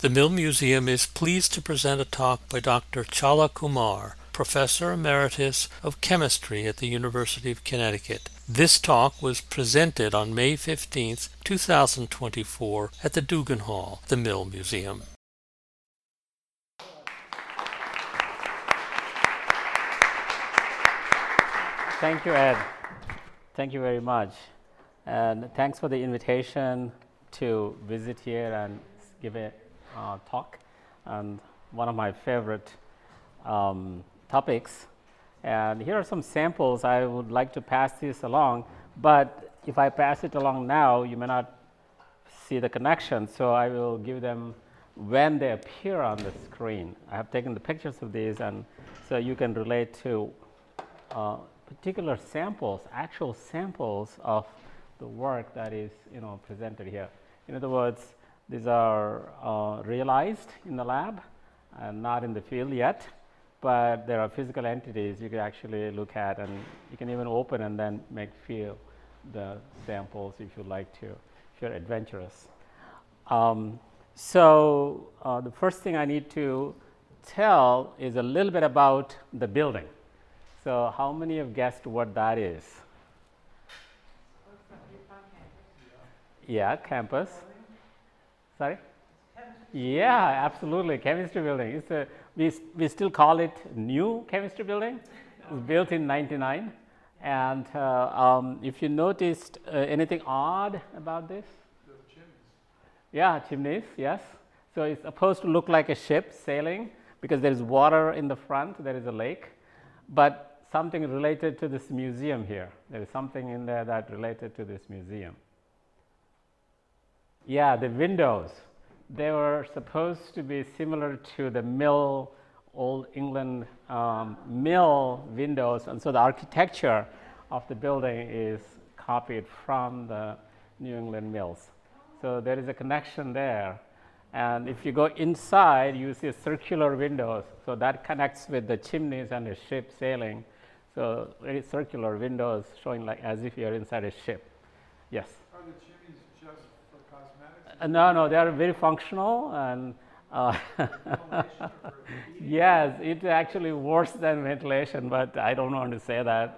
The Mill Museum is pleased to present a talk by Dr. Chala Kumar, Professor Emeritus of Chemistry at the University of Connecticut. This talk was presented on May 15, 2024 at the Dugan Hall, the Mill Museum. Thank you, Ed. Thank you very much. And thanks for the invitation to visit here and give a talk on one of my favorite topics. And here are some samples. I would like to pass this along, but if I pass it along now, you may not see the connection, so I will give them when they appear on the screen. I have taken the pictures of these, and so you can relate to particular samples, actual samples of the work that is presented here. In other words, these are realized in the lab and not in the field yet, but there are physical entities you can actually look at, and you can even open and then feel the samples if you like to, if you're adventurous. So the first thing I need to tell is a little bit about the building. So how many have guessed what that is? Yeah, campus. Sorry? Yeah, absolutely, chemistry building. It's we still call it new chemistry building. It was built in '99. And if you noticed anything odd about this? The chimneys. Yeah, chimneys, yes. So it's supposed to look like a ship sailing because there is water in the front, there is a lake. But something related to this museum here. There is something in there that related to this museum. Yeah, the windows. They were supposed to be similar to the mill, Old England mill windows, and so the architecture of the building is copied from the New England mills. So there is a connection there. And if you go inside, you see circular windows. So that connects with the chimneys and the ship sailing. So very circular windows showing like as if you're inside a ship. Yes? Are the chimneys just for cosmetics? No, they are very functional, and yes, it's actually worse than ventilation, but I don't want to say that.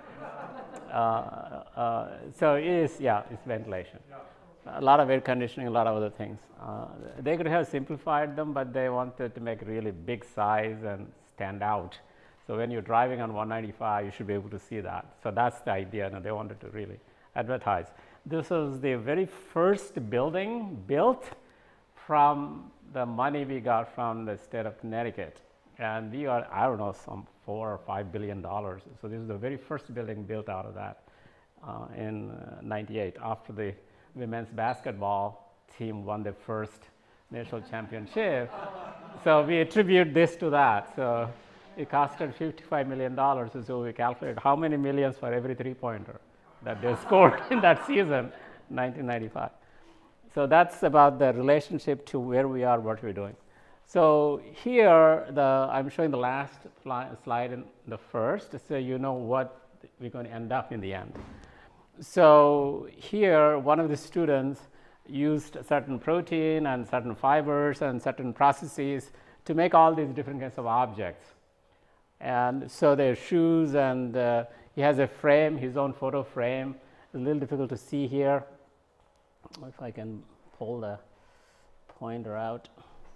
So it is, yeah, it's ventilation. A lot of air conditioning, a lot of other things. They could have simplified them, but they wanted to make really big size and stand out. So when you're driving on 195, you should be able to see that. So that's the idea, and they wanted to really advertise. This was the very first building built from the money we got from the state of Connecticut. And we got, I don't know, some $4 or $5 billion. So this is the very first building built out of that in '98, after the women's basketball team won their first national championship. So we attribute this to that. So it costed $55 million. So we calculated how many millions for every three-pointer that they scored in that season, 1995. So that's about the relationship to where we are, what we're doing. So here, I'm showing the last slide and the first, so you know what we're going to end up in the end. So here, one of the students used certain protein and certain fibers and certain processes to make all these different kinds of objects. And so there's shoes, and he has a frame, his own photo frame. It's a little difficult to see here. If I can pull the pointer out.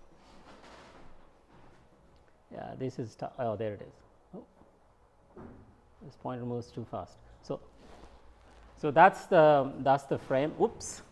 Yeah, this is, oh, there it is. Oh, this pointer moves too fast. So that's the frame. Oops.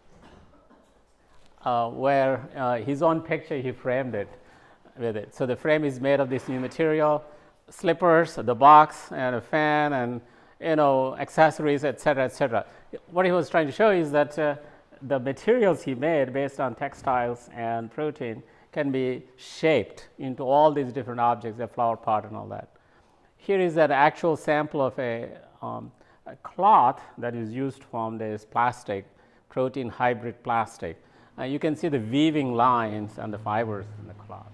Where his own picture, he framed it with it. So the frame is made of this new material, slippers, the box, and a fan, and accessories, etc., etc. What he was trying to show is that the materials he made based on textiles and protein can be shaped into all these different objects, a flower pot and all that. Here is an actual sample of a cloth that is used from this plastic, protein hybrid plastic. You can see the weaving lines and the fibers in the cloth.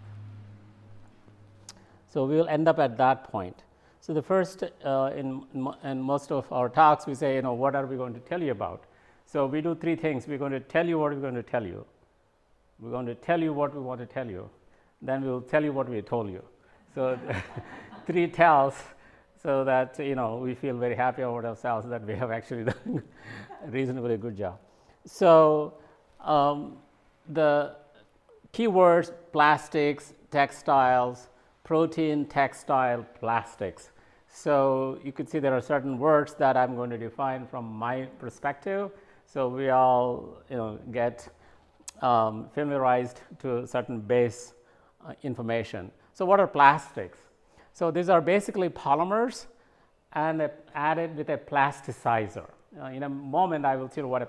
So we will end up at that point. So the first, in most of our talks, we say, what are we going to tell you about? So we do three things. We're going to tell you what we're going to tell you. We're going to tell you what we want to tell you. Then we'll tell you what we told you. So 3 tells, so that we feel very happy about ourselves that we have actually done a reasonably good job. So the keywords: plastics, textiles, protein, textile, plastics. So you could see there are certain words that I'm going to define from my perspective. So we all get familiarized to certain base information. So what are plastics? So these are basically polymers and added with a plasticizer. In a moment, I will tell you what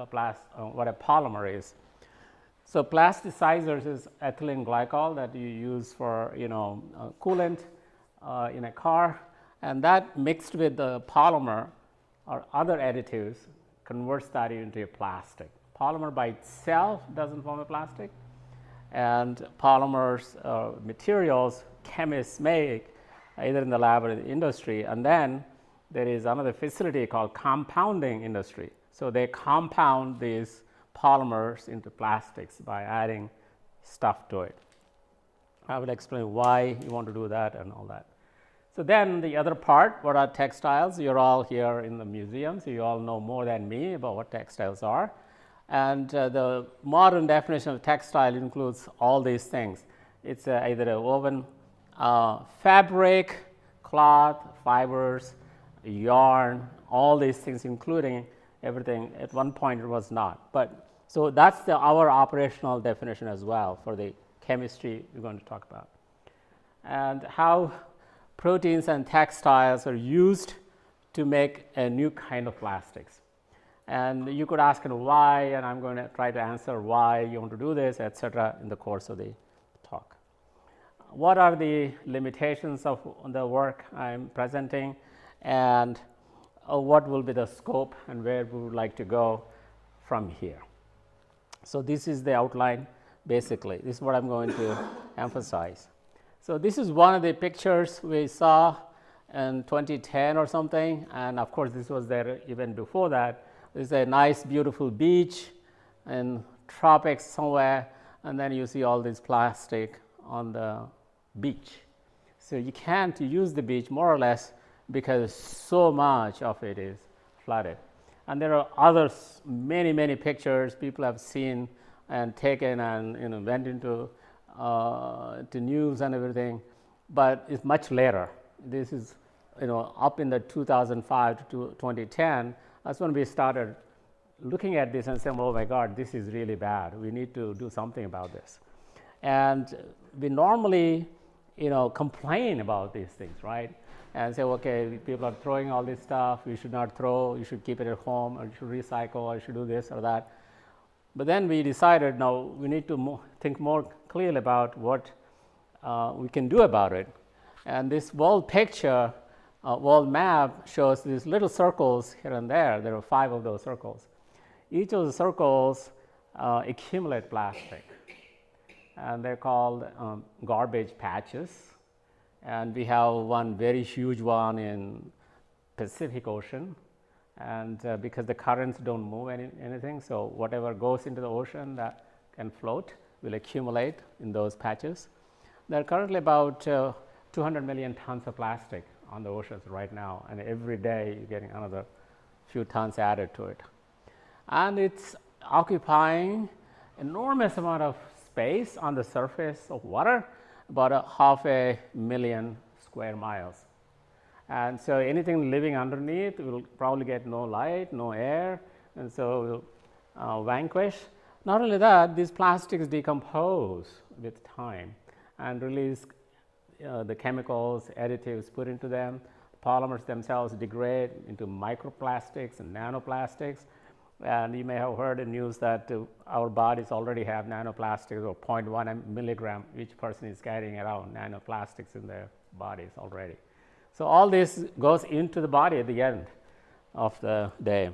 a polymer is. So plasticizers is ethylene glycol that you use for coolant in a car, and that mixed with the polymer or other additives converts that into a plastic. Polymer by itself doesn't form a plastic, and polymers materials chemists make either in the lab or in the industry, and then there is another facility called compounding industry. So they compound these polymers into plastics by adding stuff to it. I will explain why you want to do that and all that. So then the other part, what are textiles? You're all here in the museum, so you all know more than me about what textiles are. And the modern definition of textile includes all these things. It's either a woven fabric, cloth, fibers, yarn, all these things, including everything. At one point it was not. But so that's our operational definition as well for the chemistry we're going to talk about. And how proteins and textiles are used to make a new kind of plastics. And you could ask why, and I'm going to try to answer why you want to do this, etc., in the course of the talk. What are the limitations of the work I'm presenting, and what will be the scope and where we would like to go from here? So this is the outline basically. This is what I'm going to emphasize. So this is one of the pictures we saw in 2010 or something, and of course this was there even before that. This is a nice beautiful beach in tropics somewhere, and then you see all this plastic on the beach. So you can't use the beach more or less because so much of it is flooded. And there are others, many pictures people have seen and taken and went into to news and everything, but it's much later. This is up in the 2005 to 2010. That's when we started looking at this and saying, oh my God, this is really bad. We need to do something about this. And we normally complain about these things, right? And say, okay, people are throwing all this stuff, you should not throw, you should keep it at home, or you should recycle, or you should do this or that. But then we decided, no, we need to think more clearly about what we can do about it. And this world picture, world map shows these little circles here and there. There are 5 of those circles. Each of the circles accumulate plastic, and they're called garbage patches. And we have one very huge one in Pacific Ocean, and because the currents don't move anything, so whatever goes into the ocean that can float will accumulate in those patches. There are currently about 200 million tons of plastic on the oceans right now, and every day you're getting another few tons added to it. And it's occupying enormous amount of space on the surface of water, about 500,000 square miles. And so anything living underneath will probably get no light, no air, and so will vanquish. Not only that, these plastics decompose with time and release the chemicals, additives put into them. Polymers themselves degrade into microplastics and nanoplastics. And you may have heard in news that our bodies already have nanoplastics, or 0.1 milligram. Each person is carrying around nanoplastics in their bodies already. So all this goes into the body at the end of the day.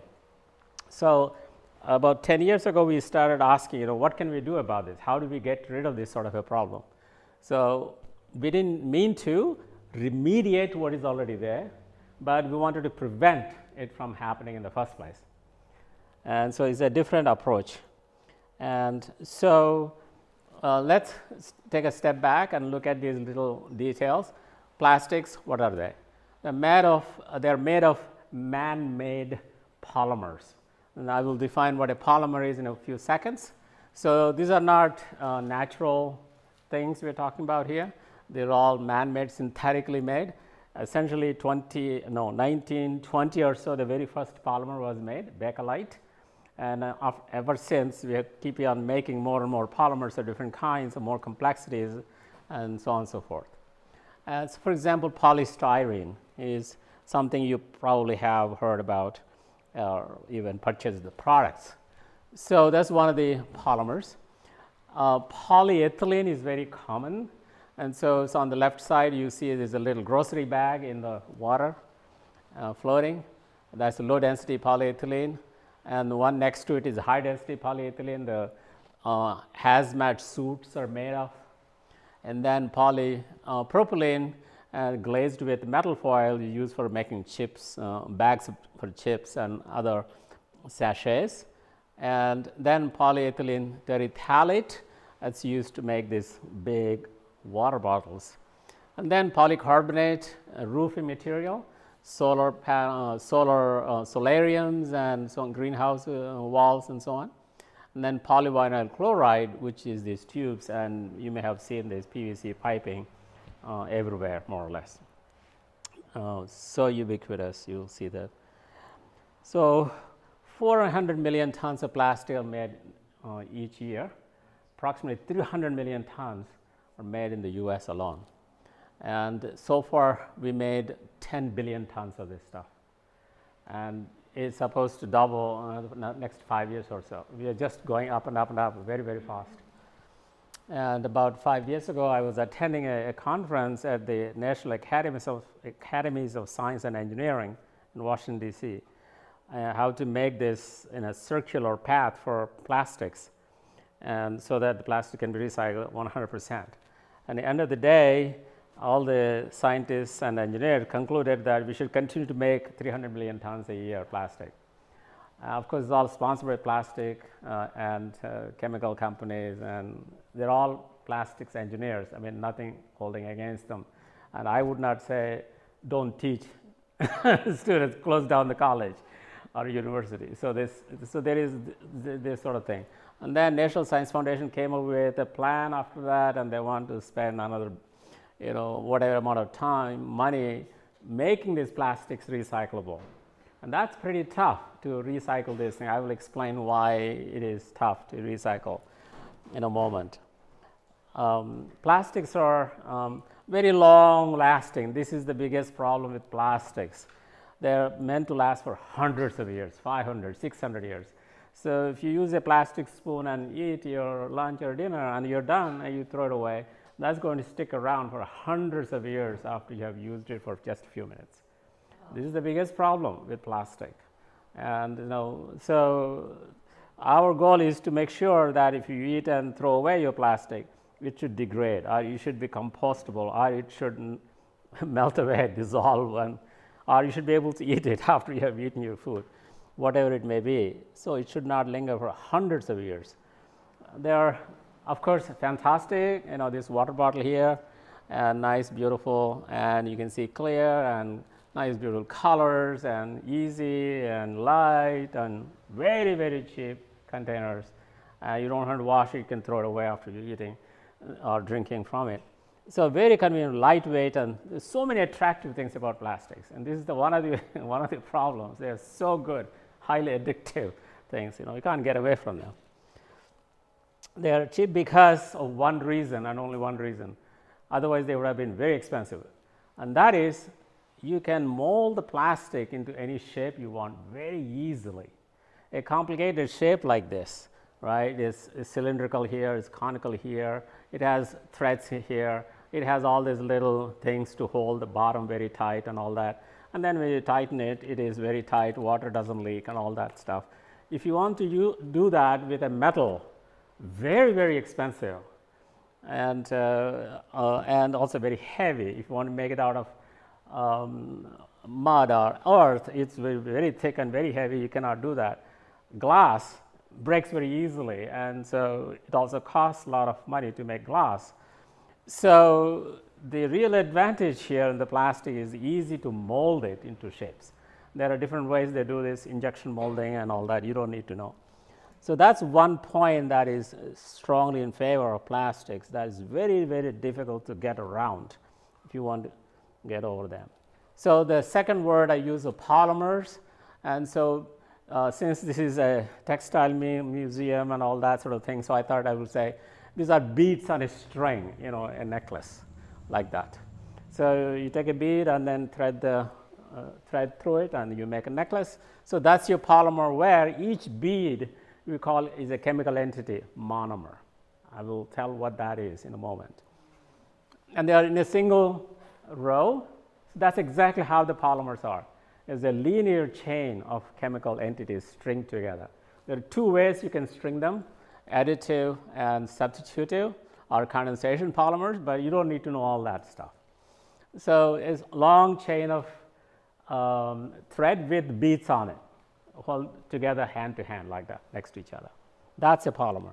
So about 10 years ago, we started asking, what can we do about this? How do we get rid of this sort of a problem? So we didn't mean to remediate what is already there, but we wanted to prevent it from happening in the first place. And so it's a different approach. And so let's take a step back and look at these little details. Plastics, what are they? They're made of man-made polymers. And I will define what a polymer is in a few seconds. So these are not natural things we're talking about here. They're all man-made, synthetically made. Essentially 1920 or so, the very first polymer was made, Bakelite. And ever since, we keep on making more and more polymers of different kinds, of more complexities, and so on and so forth. So for example, polystyrene is something you probably have heard about or even purchased the products. So that's one of the polymers. Polyethylene is very common. And so on the left side, you see there's a little grocery bag in the water floating. That's low density polyethylene. And the one next to it is high density polyethylene. The hazmat suits are made of. And then polypropylene glazed with metal foil you use for making chips, bags for chips and other sachets. And then polyethylene terephthalate, that's used to make these big water bottles. And then polycarbonate, roofing material, solariums and so on, greenhouse walls and so on. And then polyvinyl chloride, which is these tubes, and you may have seen this PVC piping everywhere, more or less. So ubiquitous, you'll see that. So 400 million tons of plastic are made each year. Approximately 300 million tons are made in the US alone. And so far, we made 10 billion tons of this stuff. And it's supposed to double next 5 years or so. We are just going up and up and up very, very fast. And about 5 years ago, I was attending a conference at the National Academies of Science and Engineering in Washington, D.C., how to make this in a circular path for plastics, and so that the plastic can be recycled 100%. And at the end of the day, all the scientists and engineers concluded that we should continue to make 300 million tons a year plastic. Of course, it's all sponsored by plastic and chemical companies, and they're all plastics engineers. I mean, nothing holding against them. And I would not say, don't teach students, close down the college or university. So there is this sort of thing. And then National Science Foundation came up with a plan after that, and they want to spend another, whatever amount of time, money, making these plastics recyclable. And that's pretty tough to recycle this thing. I will explain why it is tough to recycle in a moment. Plastics are very long lasting. This is the biggest problem with plastics. They're meant to last for hundreds of years, 500, 600 years. So if you use a plastic spoon and eat your lunch or dinner and you're done and you throw it away, that's going to stick around for hundreds of years after you have used it for just a few minutes. This is the biggest problem with plastic. And so our goal is to make sure that if you eat and throw away your plastic, it should degrade, or it should be compostable, or it shouldn't melt away, dissolve, or you should be able to eat it after you have eaten your food, whatever it may be. So it should not linger for hundreds of years. They are, of course, fantastic. This water bottle here, and nice, beautiful, and you can see clear and nice, beautiful colors, and easy and light and very, very cheap containers. You don't have to wash it, you can throw it away after you're eating or drinking from it. So very convenient, lightweight, and there's so many attractive things about plastics. And this is one of the problems. They're so good, highly addictive things. You can't get away from them. They are cheap because of one reason and only one reason. Otherwise, they would have been very expensive. And that is, you can mold the plastic into any shape you want very easily. A complicated shape like this, right, is cylindrical here, is conical here, it has threads here, it has all these little things to hold the bottom very tight and all that. And then when you tighten it, it is very tight, water doesn't leak and all that stuff. If you want to do that with a metal, very, very expensive, and also very heavy. If you want to make it out of mud or earth, it's very, very thick and very heavy. You cannot do that. Glass, breaks very easily, and so it also costs a lot of money to make glass. So the real advantage here in the plastic is easy to mold it into shapes. There are different ways they do this, injection molding and all that, you don't need to know. So that's one point that is strongly in favor of plastics, that is very, very difficult to get around if you want to get over them. So the second word I use is polymers, and so since this is a textile museum and all that sort of thing, so I thought I would say these are beads on a string, a necklace like that. So you take a bead and then thread through it and you make a necklace. So that's your polymer, where each bead we call is a chemical entity, monomer. I will tell what that is in a moment. And they are in a single row. So that's exactly how the polymers are. It's a linear chain of chemical entities stringed together. There are two ways you can string them, additive and substitutive, or condensation polymers, but you don't need to know all that stuff. So it's a long chain of thread with beads on it, held together hand to hand like that, next to each other. That's a polymer.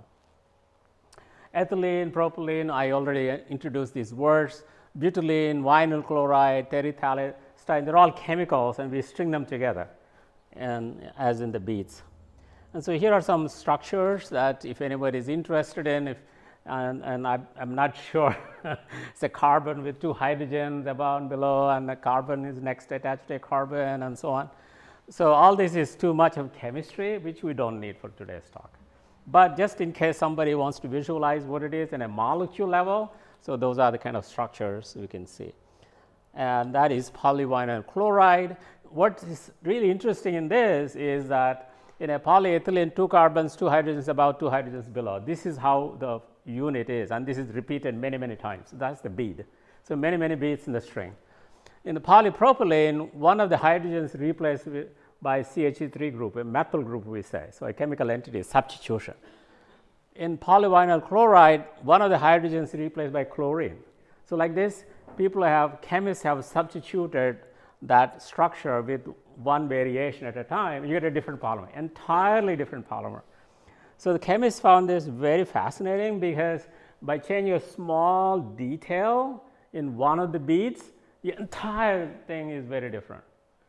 Ethylene, propylene, I already introduced these words. Butylene, vinyl chloride, terephthalate, they're all chemicals, and we string them together, and as in the beads. And so here are some structures that if anybody is interested in, and I'm not sure, it's a carbon with two hydrogens above and below, and the carbon is next attached to a carbon, and so on. So all this is too much of chemistry, which we don't need for today's talk. But just in case somebody wants to visualize what it is in a molecule level, so those are the kind of structures we can see. And that is polyvinyl chloride. What is really interesting in this is that in a polyethylene, 2 carbons, 2 hydrogens above, 2 hydrogens below. This is how the unit is, and this is repeated many, many times. That's the bead. So many, many beads in the string. In the polypropylene, one of the hydrogens replaced by CH3 group, a methyl group we say, so a chemical entity is substitution. In polyvinyl chloride, one of the hydrogens replaced by chlorine. So like this, chemists have substituted that structure with one variation at a time, you get a different polymer, entirely different polymer. So the chemists found this very fascinating, because by changing a small detail in one of the beads, the entire thing is very different.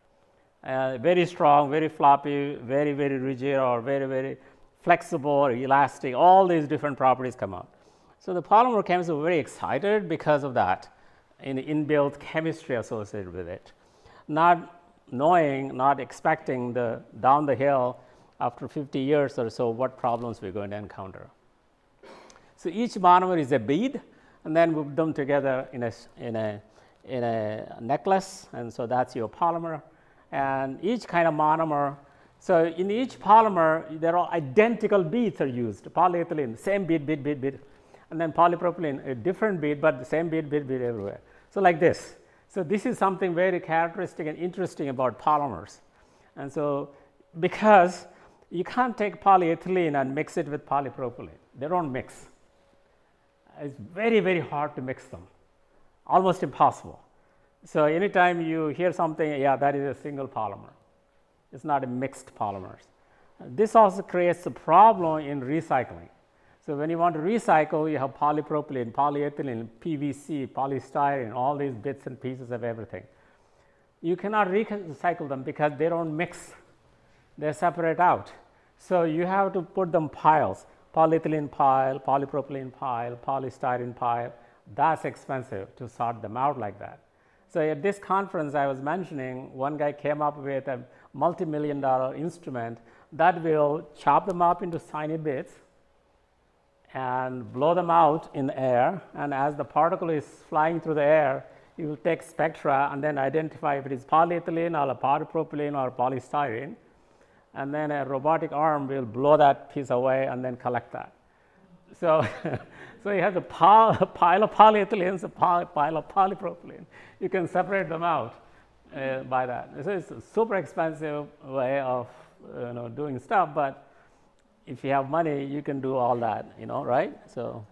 Very strong, very floppy, very, very rigid, or very, very flexible or elastic, all these different properties come out. So the polymer chemists were very excited because of that, in the inbuilt chemistry associated with it. Not knowing, not expecting down the hill after 50 years or so what problems we're going to encounter. So each monomer is a bead, and then we put them together in a necklace, and so that's your polymer. And each kind of monomer, so in each polymer, there are identical beads are used. Polyethylene, same bead, and then polypropylene, a different bead, but the same bead everywhere. So like this. So this is something very characteristic and interesting about polymers. And so because you can't take polyethylene and mix it with polypropylene, they don't mix. It's very, very hard to mix them, almost impossible. So anytime you hear something, yeah, that is a single polymer. It's not a mixed polymers. This also creates a problem in recycling. So when you want to recycle, you have polypropylene, polyethylene, PVC, polystyrene, all these bits and pieces of everything. You cannot recycle them because they don't mix. They separate out. So you have to put them piles, polyethylene pile, polypropylene pile, polystyrene pile. That's expensive to sort them out like that. So at this conference I was mentioning, one guy came up with a multi-million-dollar instrument that will chop them up into tiny bits and blow them out in the air, and as the particle is flying through the air, you will take spectra and then identify if it is polyethylene or polypropylene or polystyrene, and then a robotic arm will blow that piece away and then collect that. So, so you have a pile of polyethylene, a pile of polypropylene. You can separate them out by that. So it's a super expensive way of doing stuff, but if you have money, you can do all that, right? So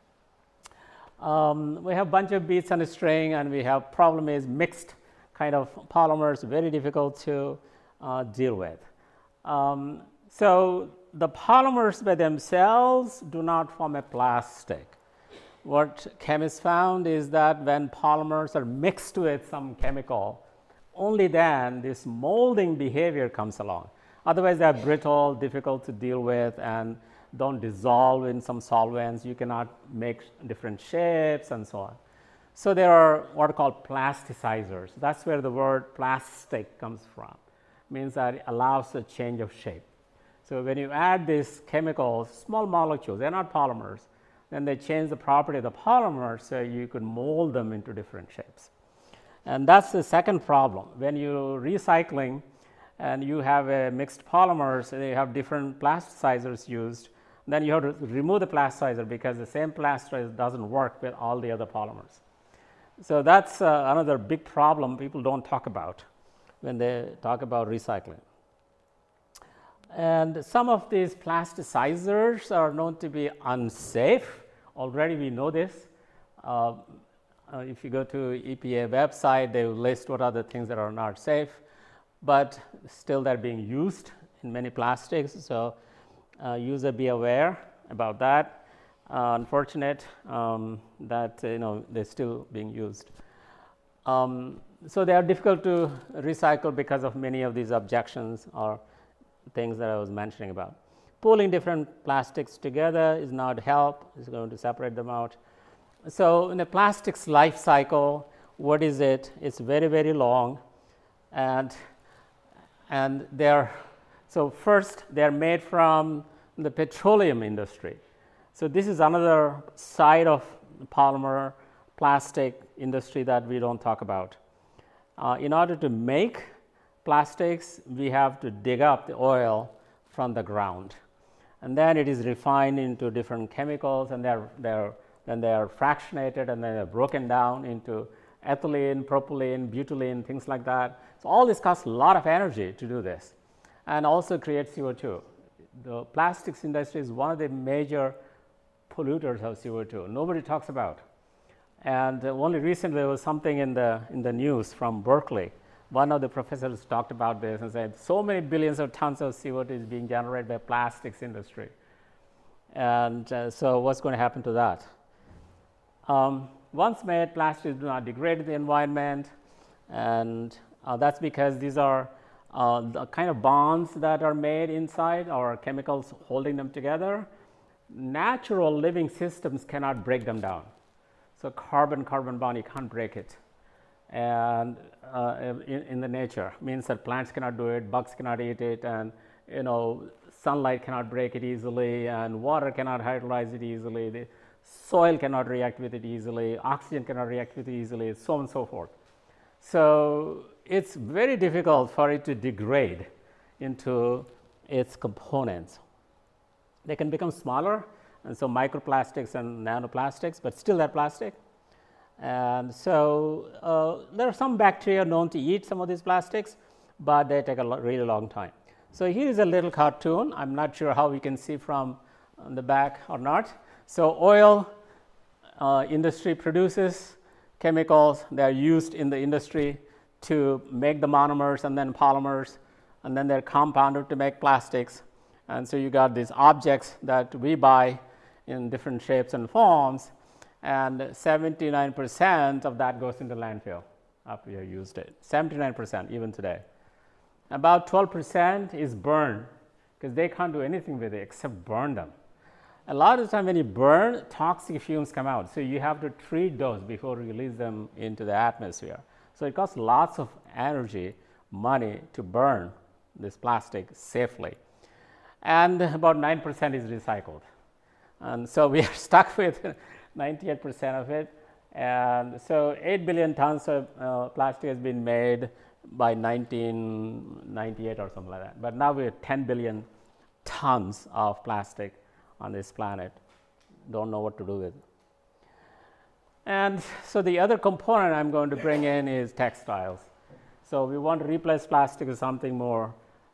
we have a bunch of beads on a string, and we have problem is mixed kind of polymers, very difficult to deal with. So the polymers by themselves do not form a plastic. What chemists found is that when polymers are mixed with some chemical, only then this molding behavior comes along. Otherwise, they are brittle, difficult to deal with, and don't dissolve in some solvents. You cannot make different shapes and so on. So there are what are called plasticizers. That's where the word plastic comes from. It means that it allows a change of shape. So when you add these chemicals, small molecules, they're not polymers, then they change the property of the polymer so you could mold them into different shapes. And that's the second problem. When you're recycling and you have a mixed polymers, and you have different plasticizers used, then you have to remove the plasticizer because the same plasticizer doesn't work with all the other polymers. So that's another big problem people don't talk about when they talk about recycling. And some of these plasticizers are known to be unsafe. Already we know this. If you go to EPA website, they will list what are the things that are not safe, but still they're being used in many plastics. So user be aware about that. Unfortunate that they're still being used. So they are difficult to recycle because of many of these objections or things that I was mentioning about. Pulling different plastics together is not help, it's going to separate them out. So in a plastic's life cycle, what is it? It's very, very long, and so first they're made from the petroleum industry. So this is another side of the polymer plastic industry that we don't talk about. In order to make plastics, we have to dig up the oil from the ground, and then it is refined into different chemicals, and then they are fractionated, and then they're broken down into ethylene, propylene, butylene, things like that. So all this costs a lot of energy to do this, and also creates CO2. The plastics industry is one of the major polluters of CO2. Nobody talks about, and only recently there was something in the news from Berkeley. One of the professors talked about this and said so many billions of tons of CO2 is being generated by plastics industry, and so what's going to happen to that? Once made, plastics do not degrade in the environment, and that's because these are the kind of bonds that are made inside or chemicals holding them together. Natural living systems cannot break them down. So carbon-carbon bond, you can't break it. And in the nature means that plants cannot do it, bugs cannot eat it, and sunlight cannot break it easily, and water cannot hydrolyze it easily. The soil cannot react with it easily, oxygen cannot react with it easily, so on and so forth. So it's very difficult for it to degrade into its components. They can become smaller, and so microplastics and nanoplastics, but still they're plastic. And so there are some bacteria known to eat some of these plastics, but they take a really long time. So here is a little cartoon. I'm not sure how we can see from the back or not. So oil industry produces chemicals that are used in the industry to make the monomers and then polymers, and then they're compounded to make plastics. And so you got these objects that we buy in different shapes and forms, and 79% of that goes into landfill after you used it. 79% even today. About 12% is burned because they can't do anything with it except burn them. A lot of the time when you burn, toxic fumes come out, so you have to treat those before you release them into the atmosphere. So it costs lots of energy, money to burn this plastic safely. And about 9% is recycled. And so we are stuck with 98% of it. And so 8 billion tons of plastic has been made by 1998 or something like that. But now we have 10 billion tons of plastic on this planet. Don't know what to do with it. And so the other component I'm going to bring in is textiles. So we want to replace plastic with something more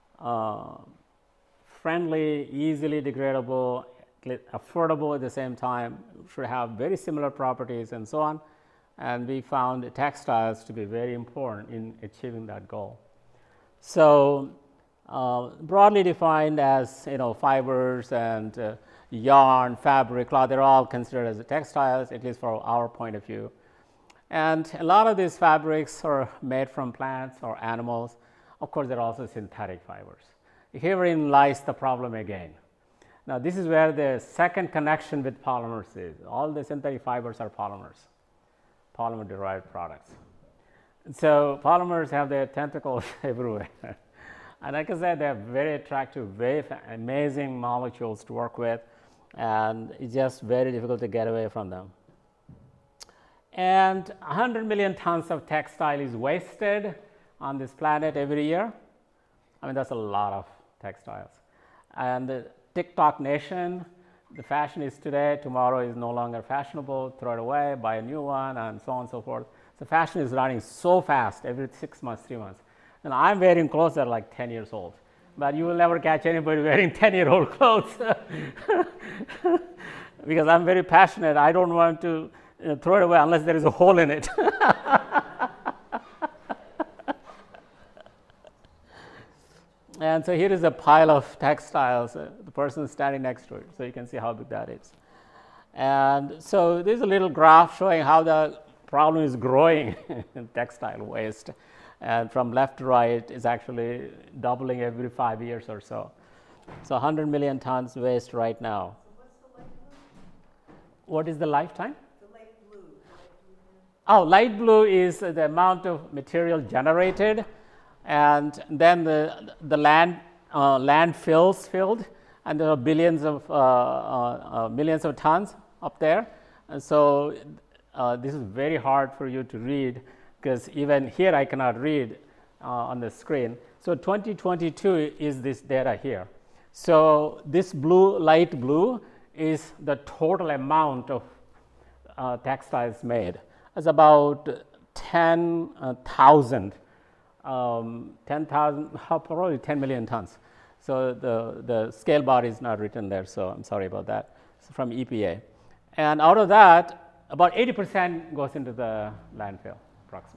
friendly, easily degradable, affordable at the same time, should have very similar properties and so on. And we found textiles to be very important in achieving that goal. So broadly defined as fibers and yarn, fabric, cloth. They're all considered as textiles, at least for our point of view. And a lot of these fabrics are made from plants or animals. Of course, there are also synthetic fibers. Herein lies the problem again. Now, this is where the second connection with polymers is. All the synthetic fibers are polymers, polymer derived products. So, polymers have their tentacles everywhere. And like I said, they are very attractive, very amazing molecules to work with, and it's just very difficult to get away from them. And 100 million tons of textile is wasted on this planet every year. I mean, that's a lot of textiles. And the TikTok nation, the fashion is today, tomorrow is no longer fashionable, throw it away, buy a new one, and so on and so forth. So fashion is running so fast every 6 months, 3 months. And I'm wearing clothes that are like 10 years old. But you will never catch anybody wearing 10-year-old clothes because I'm very passionate. I don't want to throw it away unless there is a hole in it. And so here is a pile of textiles. The person is standing next to it, so you can see how big that is. And so there's a little graph showing how the problem is growing in textile waste. And from left to right is actually doubling every 5 years or so. So 100 million tons waste right now. So what's the light blue? What is the lifetime? The light blue. Oh, light blue is the amount of material generated, and then the landfills filled, and there are billions of millions of tons up there. And so this is very hard for you to read, because even here I cannot read on the screen. So 2022 is this data here. So this blue, light blue, is the total amount of textiles made. It's about 10,000, probably 10 million tons. So the scale bar is not written there, so I'm sorry about that. It's from EPA. And out of that, about 80% goes into the landfill, approximately.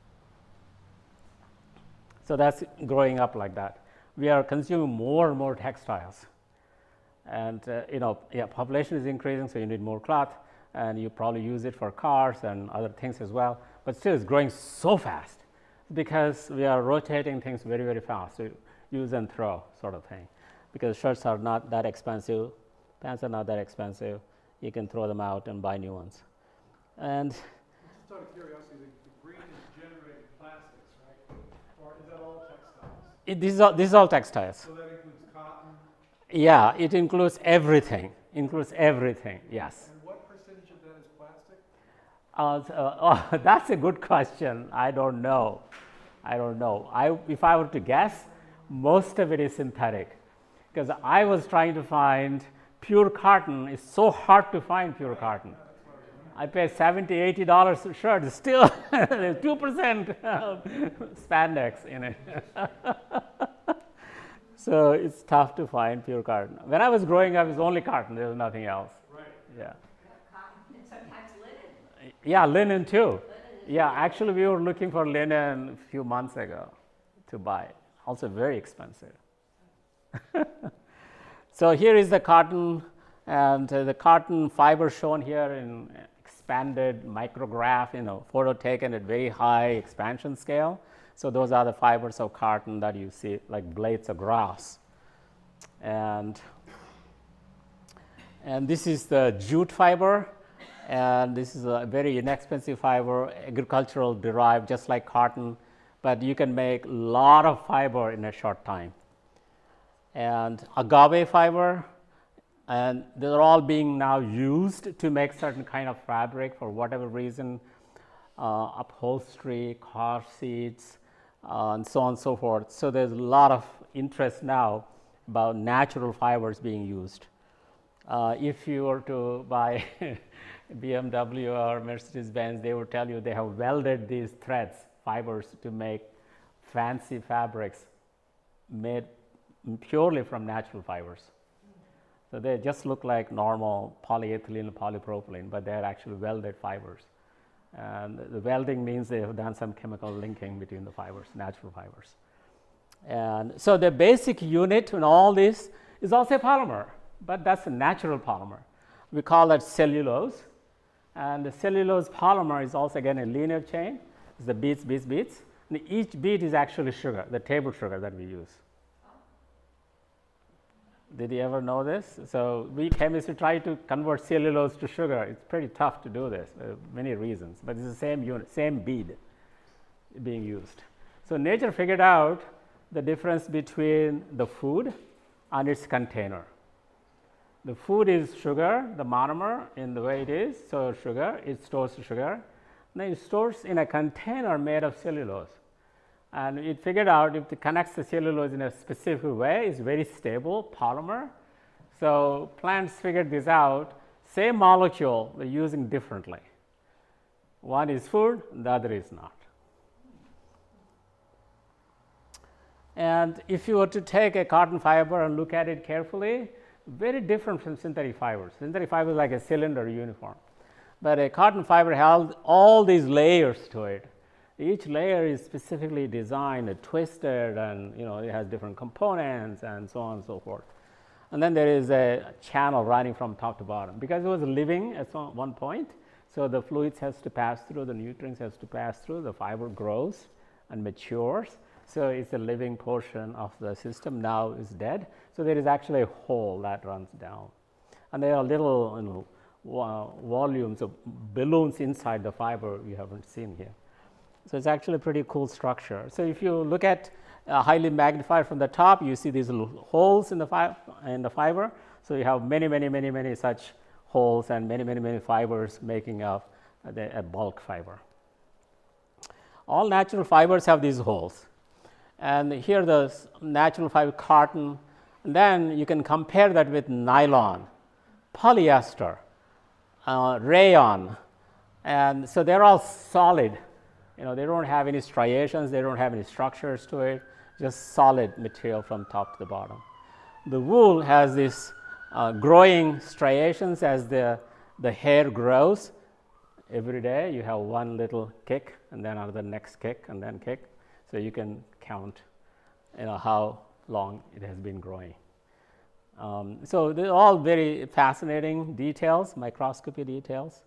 So that's growing up like that. We are consuming more and more textiles. And population is increasing, so you need more cloth, and you probably use it for cars and other things as well. But still, it's growing so fast because we are rotating things very, very fast. So use and throw sort of thing. Because shirts are not that expensive, pants are not that expensive. You can throw them out and buy new ones. And Just out of curiosity, the green is generating plastics, right? Or is that all textiles? This is all textiles. So that includes cotton? Yeah, it includes everything. Yes. And what percentage of that is plastic? That's a good question. I don't know. If I were to guess, most of it is synthetic, because I was trying to find pure cotton. It's so hard to find pure cotton. I pay $70, $80 a shirt. Still, there's 2% spandex in it. So it's tough to find pure cotton. When I was growing up, it was only cotton. There was nothing else. Right. Yeah. Cotton and sometimes linen. Yeah, linen too. Yeah, actually, we were looking for linen a few months ago to buy. Also very expensive. So here is the cotton, and the cotton fiber shown here in expanded micrograph, photo taken at very high expansion scale. So those are the fibers of cotton that you see, like blades of grass. And this is the jute fiber, and this is a very inexpensive fiber, agricultural derived, just like cotton, but you can make a lot of fiber in a short time. And agave fiber, and they're all being now used to make certain kind of fabric for whatever reason, upholstery, car seats, and so on and so forth. So there's a lot of interest now about natural fibers being used. If you were to buy BMW or Mercedes-Benz, they would tell you they have welded these threads, fibers, to make fancy fabrics made purely from natural fibers. So they just look like normal polyethylene and polypropylene, but they're actually welded fibers. And the welding means they have done some chemical linking between the fibers, natural fibers. And so the basic unit in all this is also a polymer, but that's a natural polymer. We call that cellulose. And the cellulose polymer is also again a linear chain. It's the beads, beads, beads. And each bead is actually sugar, the table sugar that we use. Did you ever know this? So we chemists try to convert cellulose to sugar. It's pretty tough to do this, many reasons, but it's the same unit, same bead being used. So nature figured out the difference between the food and its container. The food is sugar, the monomer in the way it is, so sugar, it stores sugar. Then it stores in a container made of cellulose. And it figured out if it connects the cellulose in a specific way, it's very stable polymer. So plants figured this out, same molecule, they're using differently. One is food, the other is not. And if you were to take a cotton fiber and look at it carefully, very different from synthetic fibers. Synthetic fiber is like a cylinder uniform. But a cotton fiber has all these layers to it. Each layer is specifically designed and twisted, and it has different components and so on and so forth. And then there is a channel running from top to bottom. Because it was living at one point, so the fluids has to pass through, the nutrients has to pass through, the fiber grows and matures. So it's a living portion of the system, now is dead. So there is actually a hole that runs down. And there are little volumes of balloons inside the fiber you haven't seen here. So it's actually a pretty cool structure. So if you look at highly magnified from the top, you see these little holes in the fiber. So you have many such holes and many fibers making up a bulk fiber. All natural fibers have these holes. And here the natural fiber cotton, and then you can compare that with nylon, polyester, rayon, and so they're all solid. They don't have any striations, they don't have any structures to it, just solid material from top to the bottom. The wool has this growing striations as the hair grows. Every day you have one little kick and then another next kick and then kick. So you can count how long it has been growing. So they're all very fascinating details, microscopy details.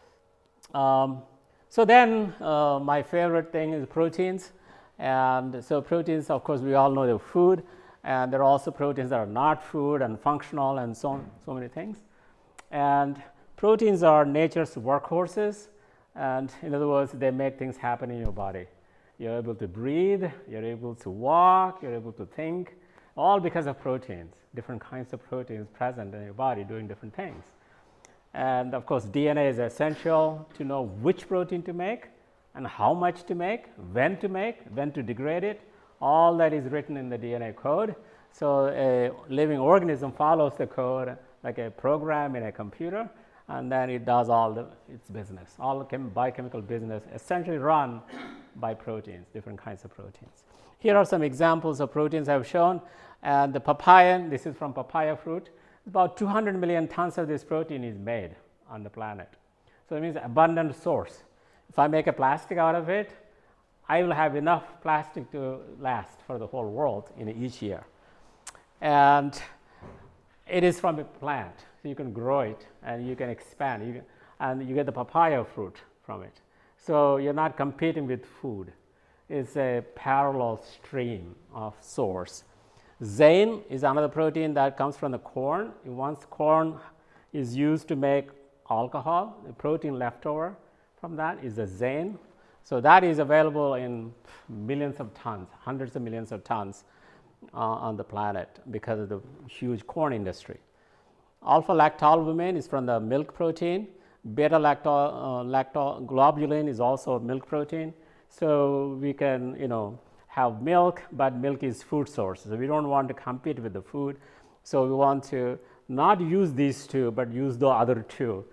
So then my favorite thing is proteins. And so proteins, of course, we all know they're food, and there are also proteins that are not food and functional and so many things. And proteins are nature's workhorses, and in other words, they make things happen in your body. You're able to breathe, you're able to walk, you're able to think, all because of proteins, different kinds of proteins present in your body doing different things. And of course, DNA is essential to know which protein to make and how much to make, when to degrade it. All that is written in the DNA code. So a living organism follows the code like a program in a computer, and then it does all its business. All biochemical business essentially run by proteins, different kinds of proteins. Here are some examples of proteins I've shown. And the papaya, this is from papaya fruit. About 200 million tons of this protein is made on the planet. So it means abundant source. If I make a plastic out of it, I will have enough plastic to last for the whole world in each year. And it is from a plant, so you can grow it and you can expand, and you get the papaya fruit from it. So you're not competing with food. It's a parallel stream of source. Zein is another protein that comes from the corn. Once corn is used to make alcohol, the protein left over from that is the zein. So that is available in millions of tons, hundreds of millions of tons on the planet because of the huge corn industry. Alpha-lactalbumin is from the milk protein. Beta-lactoglobulin is also a milk protein. So we can, have milk, but milk is food source. So we don't want to compete with the food. So we want to not use these two, but use the other two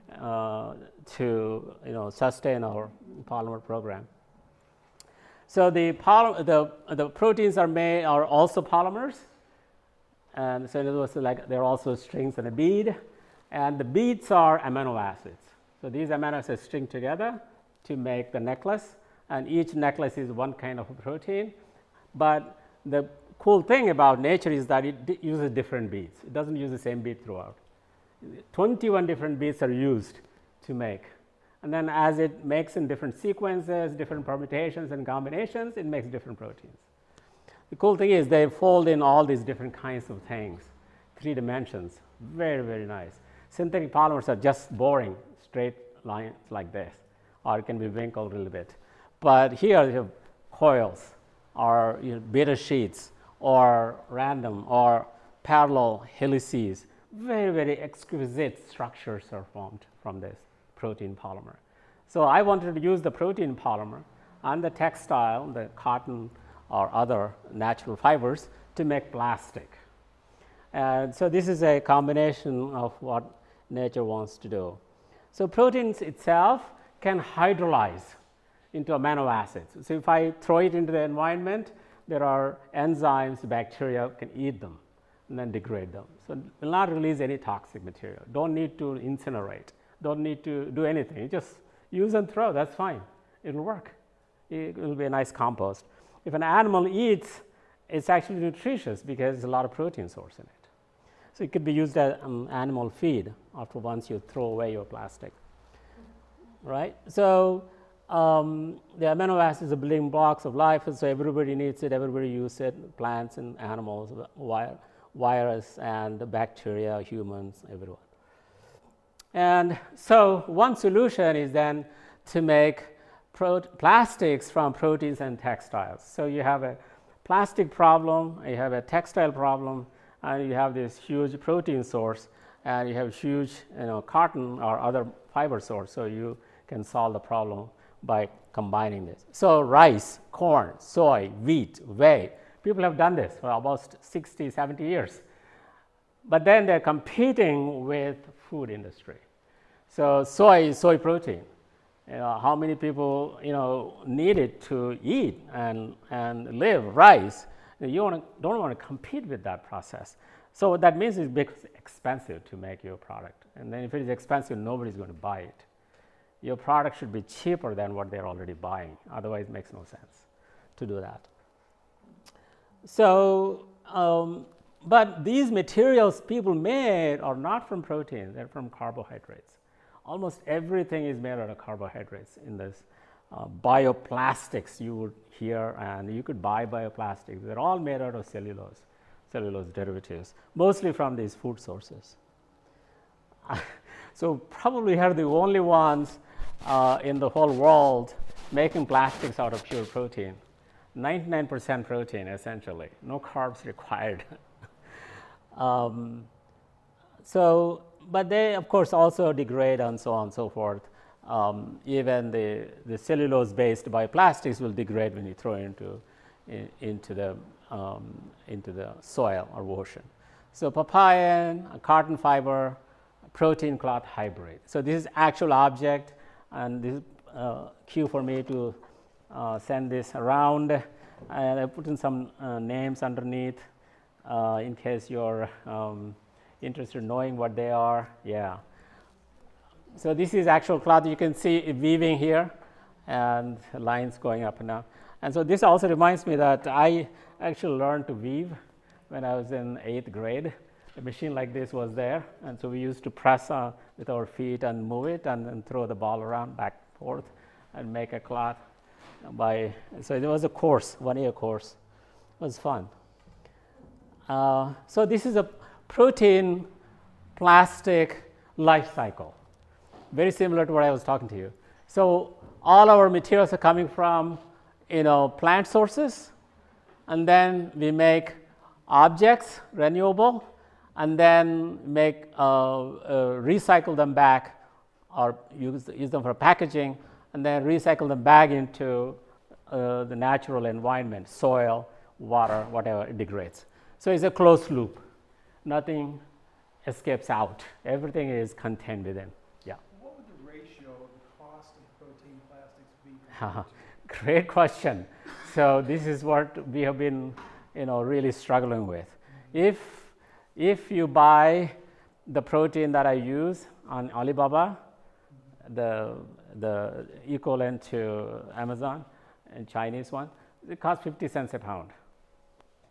to sustain our polymer program. So the proteins are also polymers, and so in other words, they're also strings in a bead, and the beads are amino acids. So these amino acids string together to make the necklace, and each necklace is one kind of a protein, but The cool thing about nature is that it uses different beads. It doesn't use the same bead throughout. 21 different beads are used to make. And then as it makes in different sequences, different permutations and combinations, it makes different proteins. The cool thing is they fold in all these different kinds of things, 3 dimensions, very, very nice. Synthetic polymers are just boring, straight lines like this, or it can be wrinkled a little bit. But here you have coils, or beta sheets, or random, or parallel helices. Very, very exquisite structures are formed from this protein polymer. So I wanted to use the protein polymer and the textile, the cotton or other natural fibers, to make plastic. And so this is a combination of what nature wants to do. So proteins itself can hydrolyze into amino acids. So if I throw it into the environment, there are enzymes, bacteria can eat them and then degrade them. So it will not release any toxic material. Don't need to incinerate. Don't need to do anything. You just use and throw. That's fine. It will work. It will be a nice compost. If an animal eats, it's actually nutritious because there's a lot of protein source in it. So it could be used as animal feed after once you throw away your plastic, right? So the amino acids are building blocks of life, and so everybody needs it. Everybody uses it. Plants and animals, virus and bacteria, humans, everyone. And so one solution is then to make plastics from proteins and textiles. So you have a plastic problem, you have a textile problem, and you have this huge protein source, and you have huge cotton or other fiber source. So you can solve the problem by combining this. So rice, corn, soy, wheat, whey, people have done this for almost 60, 70 years. But then they're competing with food industry. So soy protein. How many people need it to eat and live? Rice. You don't want to compete with that process. So that means it becomes expensive to make your product. And then if it is expensive, nobody's going to buy it. Your product should be cheaper than what they're already buying. Otherwise, it makes no sense to do that. So, but these materials people made are not from protein. They're from carbohydrates. Almost everything is made out of carbohydrates in this. Bioplastics you would hear, and you could buy bioplastics. They're all made out of cellulose derivatives, mostly from these food sources. So probably we are the only ones in the whole world making plastics out of pure protein. 99% protein, essentially. No carbs required. But they, of course, also degrade and so on and so forth. Even the cellulose-based bioplastics will degrade when you throw it into the soil or ocean. So papain, cotton fiber, protein cloth hybrid. So this is actual object, and this is cue for me to send this around. And I put in some names underneath in case you're interested in knowing what they are. Yeah. So this is actual cloth. You can see it weaving here and lines going up and down. And so this also reminds me that I actually learned to weave when I was in 8th grade. A machine like this was there, and so we used to press with our feet and move it and then throw the ball around back and forth and make a cloth. So it was a course, 1-year course. It was fun. So this is a protein plastic life cycle, very similar to what I was talking to you. So all our materials are coming from plant sources, and then we make objects renewable, and then make recycle them back or use them for packaging, and then recycle them back into the natural environment, soil, water, whatever, it degrades. So it's a closed loop. Nothing escapes out. Everything is contained within. Yeah. What would the ratio of the cost of protein plastics be? Great question. So this is what we have been, really struggling with. If you buy the protein that I use on Alibaba, the equivalent to Amazon and Chinese one, it costs 50 cents a pound.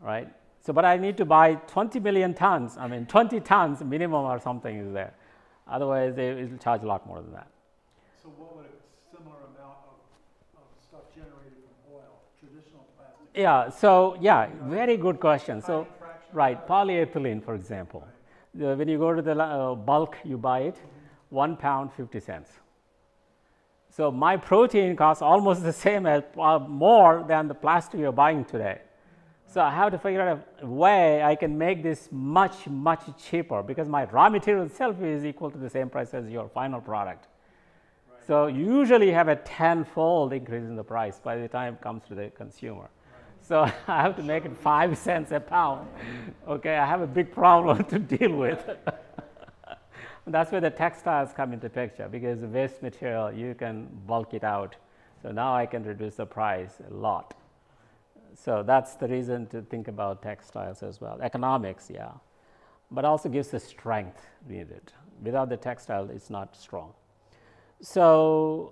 right? So, but I need to buy 20 million tons. I mean, 20 tons minimum or something is there. Otherwise, they will charge a lot more than that. So what would a similar amount of stuff generated from oil, traditional plastic? Yeah, so yeah, very good question. So, right, polyethylene, for example. When you go to the bulk, you buy it, 1 pound, 50 cents. So, my protein costs almost the same as more than the plastic you're buying today. So, I have to figure out a way I can make this much, much cheaper because my raw material itself is equal to the same price as your final product. Right. So, usually you have a tenfold increase in the price by the time it comes to the consumer. Right. So, I have to make it 5 cents a pound. Okay, I have a big problem to deal with. That's where the textiles come into picture because the waste material, you can bulk it out. So, now I can reduce the price a lot. So, that's the reason to think about textiles as well. Economics, yeah, but also gives the strength needed. Without the textile, it's not strong. So,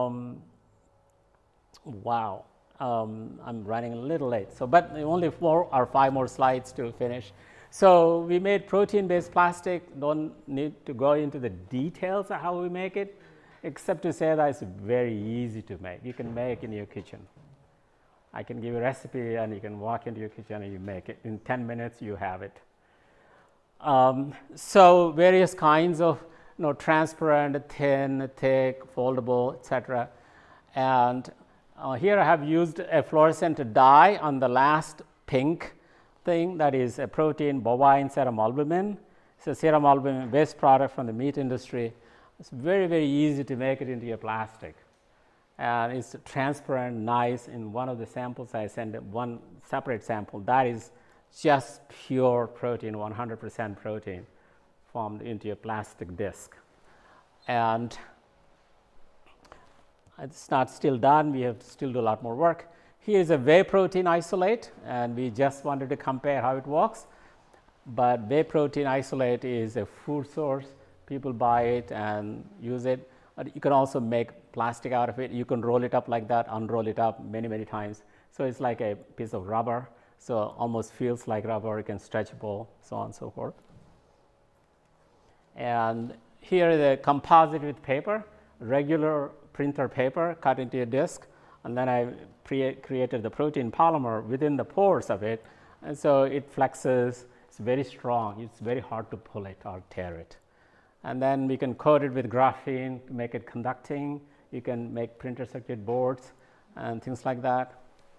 wow, I'm running a little late. So, but only 4 or 5 more slides to finish. So, we made protein-based plastic. Don't need to go into the details of how we make it, except to say that it's very easy to make. You can make in your kitchen. I can give you a recipe and you can walk into your kitchen and you make it. In 10 minutes, you have it. So, various kinds of transparent, thin, thick, foldable, etc. And here I have used a fluorescent dye on the last pink thing, that is a protein, bovine serum albumin. It's a serum albumin waste product from the meat industry. It's very, very easy to make it into a plastic. And it's transparent, nice. In one of the samples, I sent one separate sample. That is just pure protein, 100% protein formed into a plastic disc. And it's not still done. We have to still do a lot more work. Here is a whey protein isolate, and we just wanted to compare how it works. But whey protein isolate is a food source. People buy it and use it. But you can also make plastic out of it. You can roll it up like that, unroll it up many, many times. So, it's like a piece of rubber. So, almost feels like rubber. It can stretchable, so on and so forth. And here is a composite with paper, regular printer paper cut into a disc. And then I created the protein polymer within the pores of it. And so, it flexes. It's very strong. It's very hard to pull it or tear it. And then we can coat it with graphene to make it conducting. You can make printer circuit boards and things like that.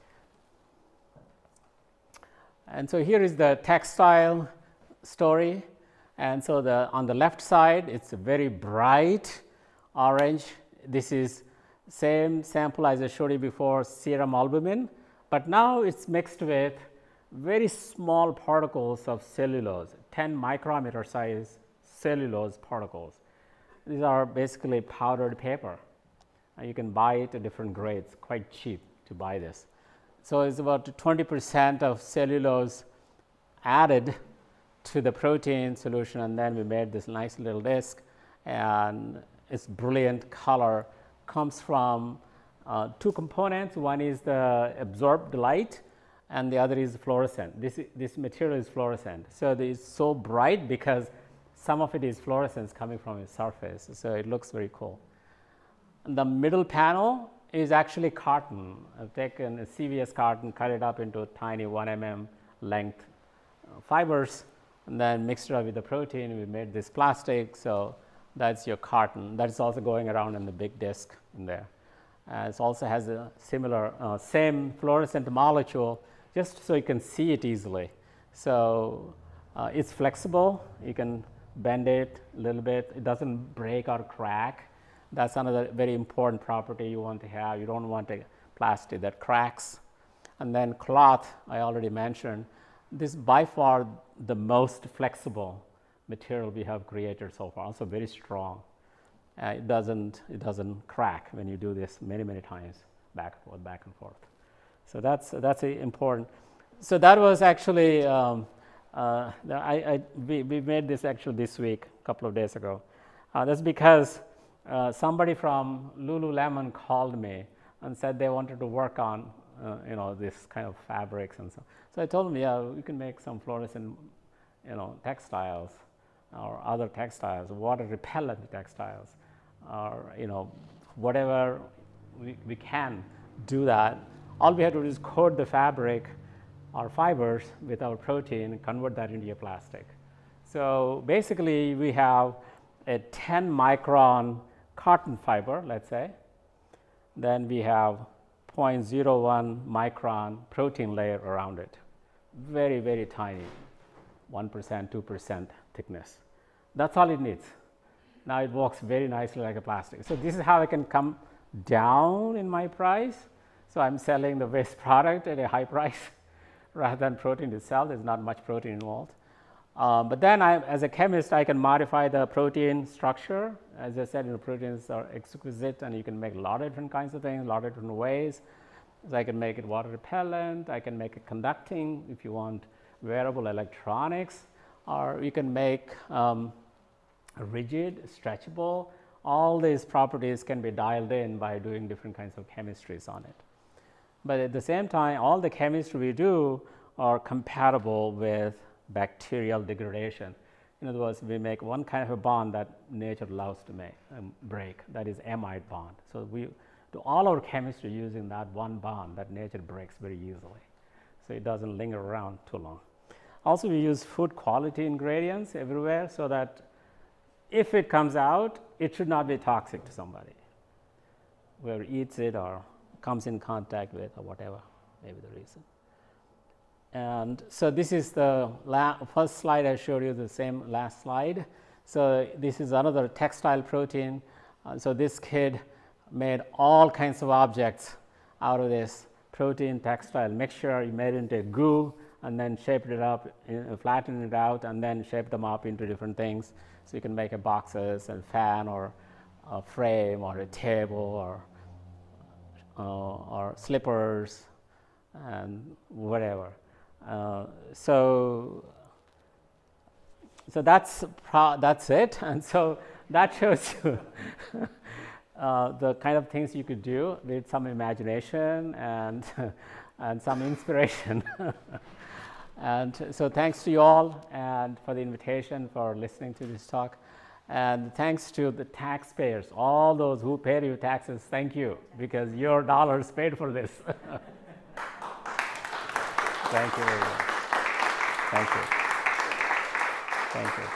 And so, here is the textile story. And so, on the left side, it's a very bright orange. This is same sample as I showed you before, serum albumin, but now it's mixed with very small particles of cellulose, 10 micrometer size cellulose particles. These are basically powdered paper. You can buy it at different grades, quite cheap to buy this. So, it's about 20% of cellulose added to the protein solution, and then we made this nice little disc, and its brilliant color comes from 2 components. One is the absorbed light, and the other is fluorescent. This material is fluorescent. So, it's so bright because some of it is fluorescence coming from its surface. So, it looks very cool. And the middle panel is actually cotton. I've taken a CVS cotton, cut it up into tiny 1 mm length fibers, and then mixed it up with the protein. We made this plastic. So, that's your cotton. That's also going around in the big disc in there. It also has a similar, same fluorescent molecule, just so you can see it easily. So, it's flexible. You can bend it a little bit. It doesn't break or crack. That's another very important property you want to have. You don't want a plastic that cracks. And then cloth, I already mentioned. This by far the most flexible material we have created so far. Also very strong. It doesn't crack when you do this many, many times, back and forth. So, that's important. So, that was actually we made this actually this week, a couple of days ago. That's because somebody from Lululemon called me and said they wanted to work on this kind of fabrics and so. So I told him, yeah, we can make some fluorescent, textiles or other textiles, water repellent textiles, or whatever we can do that. All we have to do is coat the fabric or fibers with our protein and convert that into a plastic. So basically, we have a 10 micron cotton fiber, let's say. Then we have 0.01 micron protein layer around it. Very, very tiny, 1%, 2% thickness. That's all it needs. Now it works very nicely like a plastic. So this is how I can come down in my price. So I'm selling the waste product at a high price rather than protein itself. There's not much protein involved. But then as a chemist, I can modify the protein structure. As I said, proteins are exquisite, and you can make a lot of different kinds of things, a lot of different ways. So I can make it water repellent. I can make it conducting if you want wearable electronics, or you can make rigid, stretchable. All these properties can be dialed in by doing different kinds of chemistries on it. But at the same time, all the chemistry we do are compatible with bacterial degradation. In other words, we make one kind of a bond that nature loves to make break, that is amide bond. So we do all our chemistry using that one bond that nature breaks very easily. So it doesn't linger around too long. Also, we use food quality ingredients everywhere so that if it comes out, it should not be toxic to somebody, whoever eats it or comes in contact with or whatever may be the reason. And so this is the first slide I showed you, the same last slide. So this is another textile protein. So this kid made all kinds of objects out of this protein textile mixture. He made it into a goo and then shaped it up, flattened it out, and then shaped them up into different things. So you can make a boxes and fan or a frame or a table or slippers and whatever. So that's it, and so that shows you the kind of things you could do with some imagination and and some inspiration. And so thanks to you all and for the invitation, for listening to this talk, and thanks to the taxpayers, all those who pay you taxes. Thank you, because your dollars paid for this. Thank you very much. Thank you. Thank you.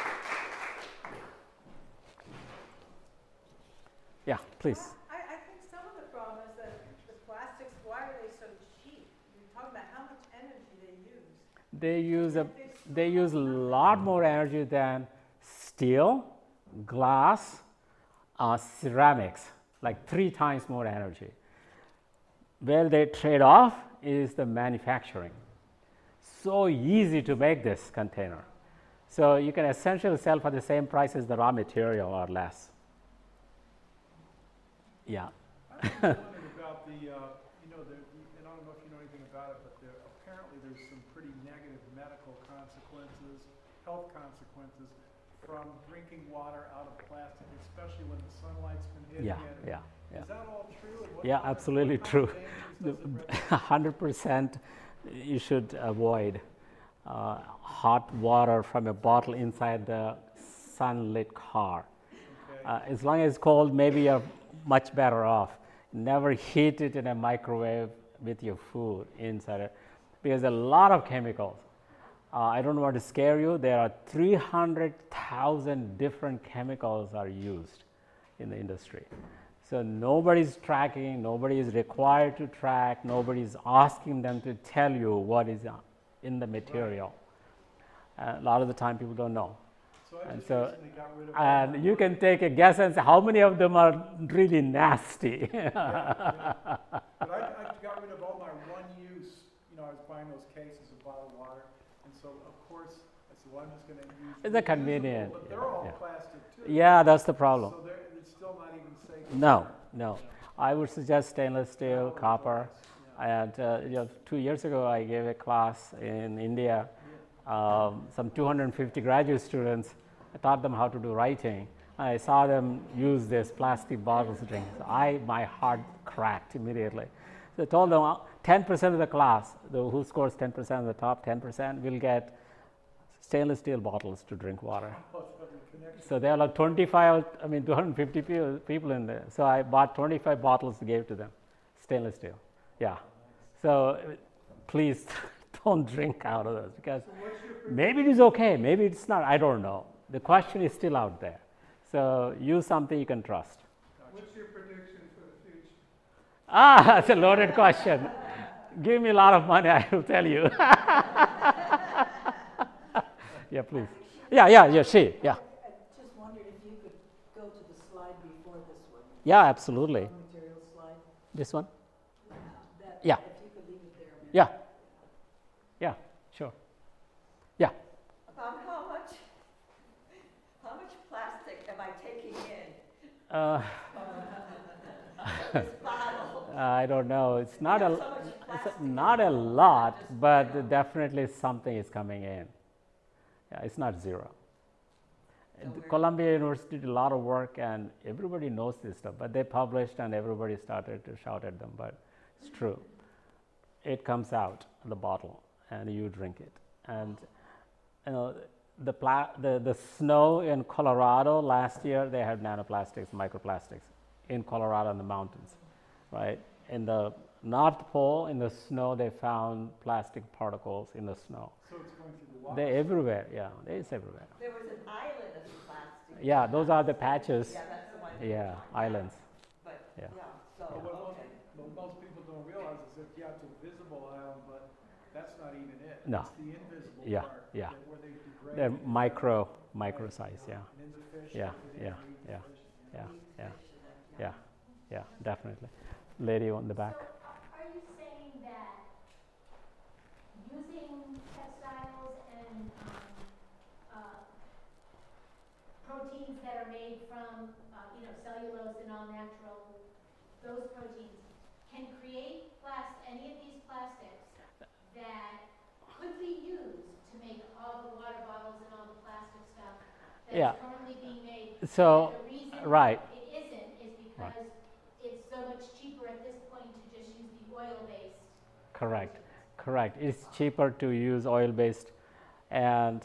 Yeah, please. I think some of the problem is that the plastics, why are they so cheap? You're talking about how much energy they use. They use a lot more energy than steel, glass, ceramics, like 3 times more energy. Where they trade off is the manufacturing. So easy to make this container. So you can essentially sell for the same price as the raw material or less. Yeah. I was wondering about the, and I don't know if you know anything about it, but apparently there's some pretty negative medical consequences, health consequences from drinking water out of plastic, especially when the sunlight's been hitting it. Yeah. Is that all true? And Yeah, absolutely true. 100% you should avoid hot water from a bottle inside the sunlit car. Okay. As long as it's cold, maybe you're much better off. Never heat it in a microwave with your food inside it, because a lot of chemicals. I don't want to scare you. There are 300,000 different chemicals are used in the industry. So nobody's tracking, nobody is required to track, nobody's asking them to tell you what is in the material. A lot of the time people don't know. So I And just so, recently got rid of all and you can take a guess and say how many of them are really nasty. But I got rid of all my one-use, I was buying those cases of bottled water, and so of course, I said, well, I'm just going to use It's a reusable, convenient, but they're all yeah. plastic too. Yeah, that's the problem. So it's still not even safe. No. I would suggest stainless steel, copper. And 2 years ago, I gave a class in India, some 250 graduate students. I taught them how to do writing. I saw them use this plastic bottles to drink. So my heart cracked immediately. So I told them 10% of the class, who scores 10% of the top 10%, will get stainless steel bottles to drink water. So there are like 250 people in there. So I bought 25 bottles and gave to them, stainless steel. Yeah. So please don't drink out of those, because maybe it is okay, maybe it's not, I don't know. The question is still out there. So use something you can trust. What's your prediction for the future? That's a loaded question. Give me a lot of money, I will tell you. Yeah, please. Yeah, I just wondered if you could go to the slide before this one. Yeah, absolutely. Raw material slide. This one? That, Yeah. If you could leave it there a minute. Yeah. Yeah, sure. Yeah. About how much plastic am I taking in? This bottle. I don't know. It's not Yeah, a, so much it's plastic. not a lot, but definitely something is coming in. Yeah, it's not zero. Columbia University did a lot of work, and everybody knows this stuff, but they published and everybody started to shout at them, but it's true. It comes out of the bottle and you drink it. And you know, the snow in Colorado last year, they had nanoplastics, microplastics in Colorado in the mountains, right? In the North Pole, in the snow, they found plastic particles in the snow. So it's going through the water. They're everywhere, yeah, it's everywhere. There was an island of plastic. Yeah, those are the patches. Yeah, that's the one. Yeah, islands. But, Yeah. so, okay. What most people don't realize is that you have the visible ion, but that's not even it. No. It's the invisible Yeah, part. yeah. Where they degrade. They're micro size, yeah. And in the fish. Yeah, everything, yeah, eating yeah. fish, Yeah, definitely. Lady on the back. So are you saying that using textiles and proteins that are made from cellulose and all natural, those proteins can create any of these plastics that could be used to make all the water bottles and all the plastic stuff that's Yeah. currently being made? So, And the reason right. it isn't is because it's so much cheaper at this point to just use the oil-based. Correct. It's cheaper to use oil-based, and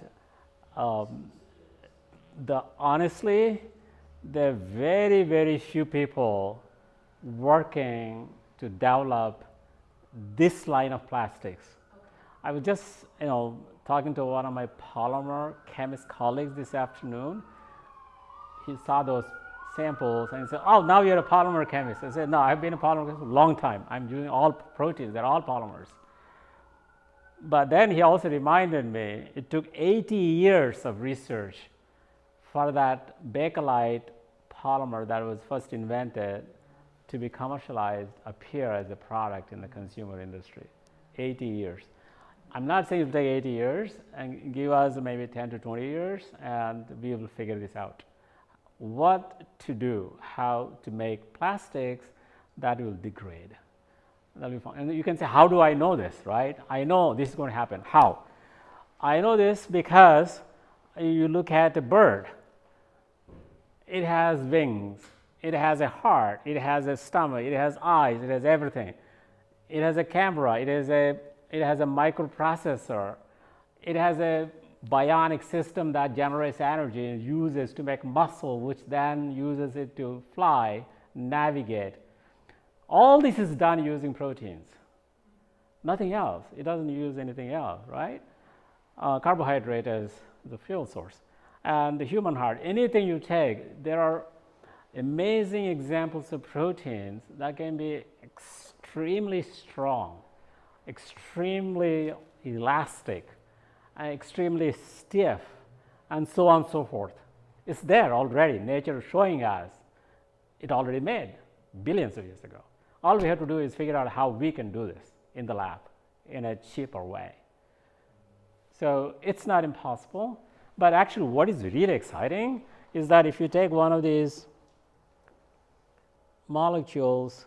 honestly, there are very, very few people working to develop this line of plastics. I was just, talking to one of my polymer chemist colleagues this afternoon. He saw those samples and he said, "Oh, now you're a polymer chemist." I said, "No, I've been a polymer chemist for a long time. I'm using all proteins; they're all polymers." But then he also reminded me it took 80 years of research for that Bakelite polymer that was first invented to be commercialized appear as a product in the consumer industry. 80 years. I'm not saying it'll take 80 years, and give us maybe 10 to 20 years, and we will figure this out. What to do, how to make plastics that will degrade. That'll be fun. And you can say, how do I know this, right? I know this is going to happen. How? I know this because you look at a bird. It has wings, it has a heart, it has a stomach, it has eyes, it has everything. It has a camera, it has a microprocessor, it has a bionic system that generates energy and uses to make muscle, which then uses it to fly, navigate. All this is done using proteins. Nothing else. It doesn't use anything else, right? Carbohydrate is the fuel source. And the human heart, anything you take, there are amazing examples of proteins that can be extremely strong, extremely elastic, and extremely stiff, and so on and so forth. It's there already. Nature is showing us it already made billions of years ago. All we have to do is figure out how we can do this in the lab in a cheaper way. So it's not impossible, but actually what is really exciting is that if you take one of these molecules,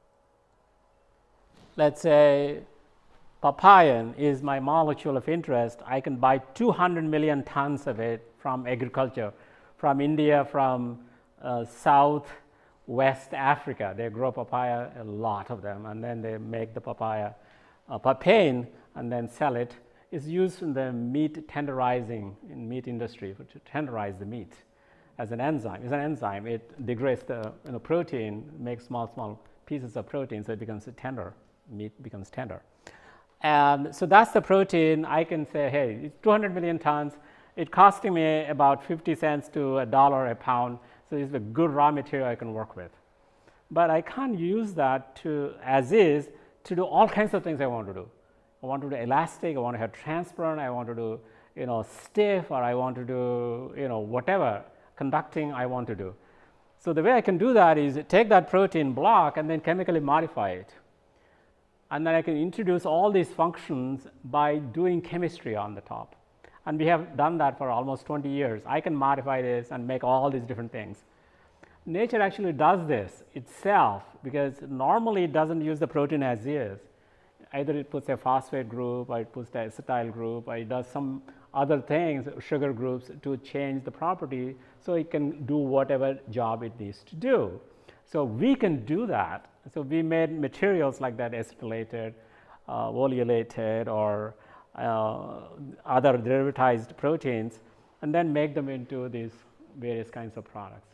let's say papain is my molecule of interest, I can buy 200 million tons of it from agriculture, from India, from South West Africa. They grow papaya, a lot of them, and then they make the papaya papain and then sell it. It's used in the meat tenderizing in meat industry to tenderize the meat as an enzyme. It's an enzyme. It degrades the protein, makes small pieces of protein, so it becomes tender. Meat becomes tender. And so that's the protein. I can say, hey, it's 200 million tons. It's costing me about 50 cents to $1 a pound. So it's a good raw material I can work with. But I can't use that as is to do all kinds of things I want to do. I want to do elastic, I want to have transparent, I want to do stiff, or I want to do whatever conducting I want to do. So the way I can do that is take that protein block and then chemically modify it. And then I can introduce all these functions by doing chemistry on the top. And we have done that for almost 20 years. I can modify this and make all these different things. Nature actually does this itself because normally it doesn't use the protein as is. Either it puts a phosphate group, or it puts the acetyl group, or it does some other things, sugar groups, to change the property so it can do whatever job it needs to do. So we can do that. So we made materials like that, acetylated, oleolated, or other derivatized proteins, and then make them into these various kinds of products.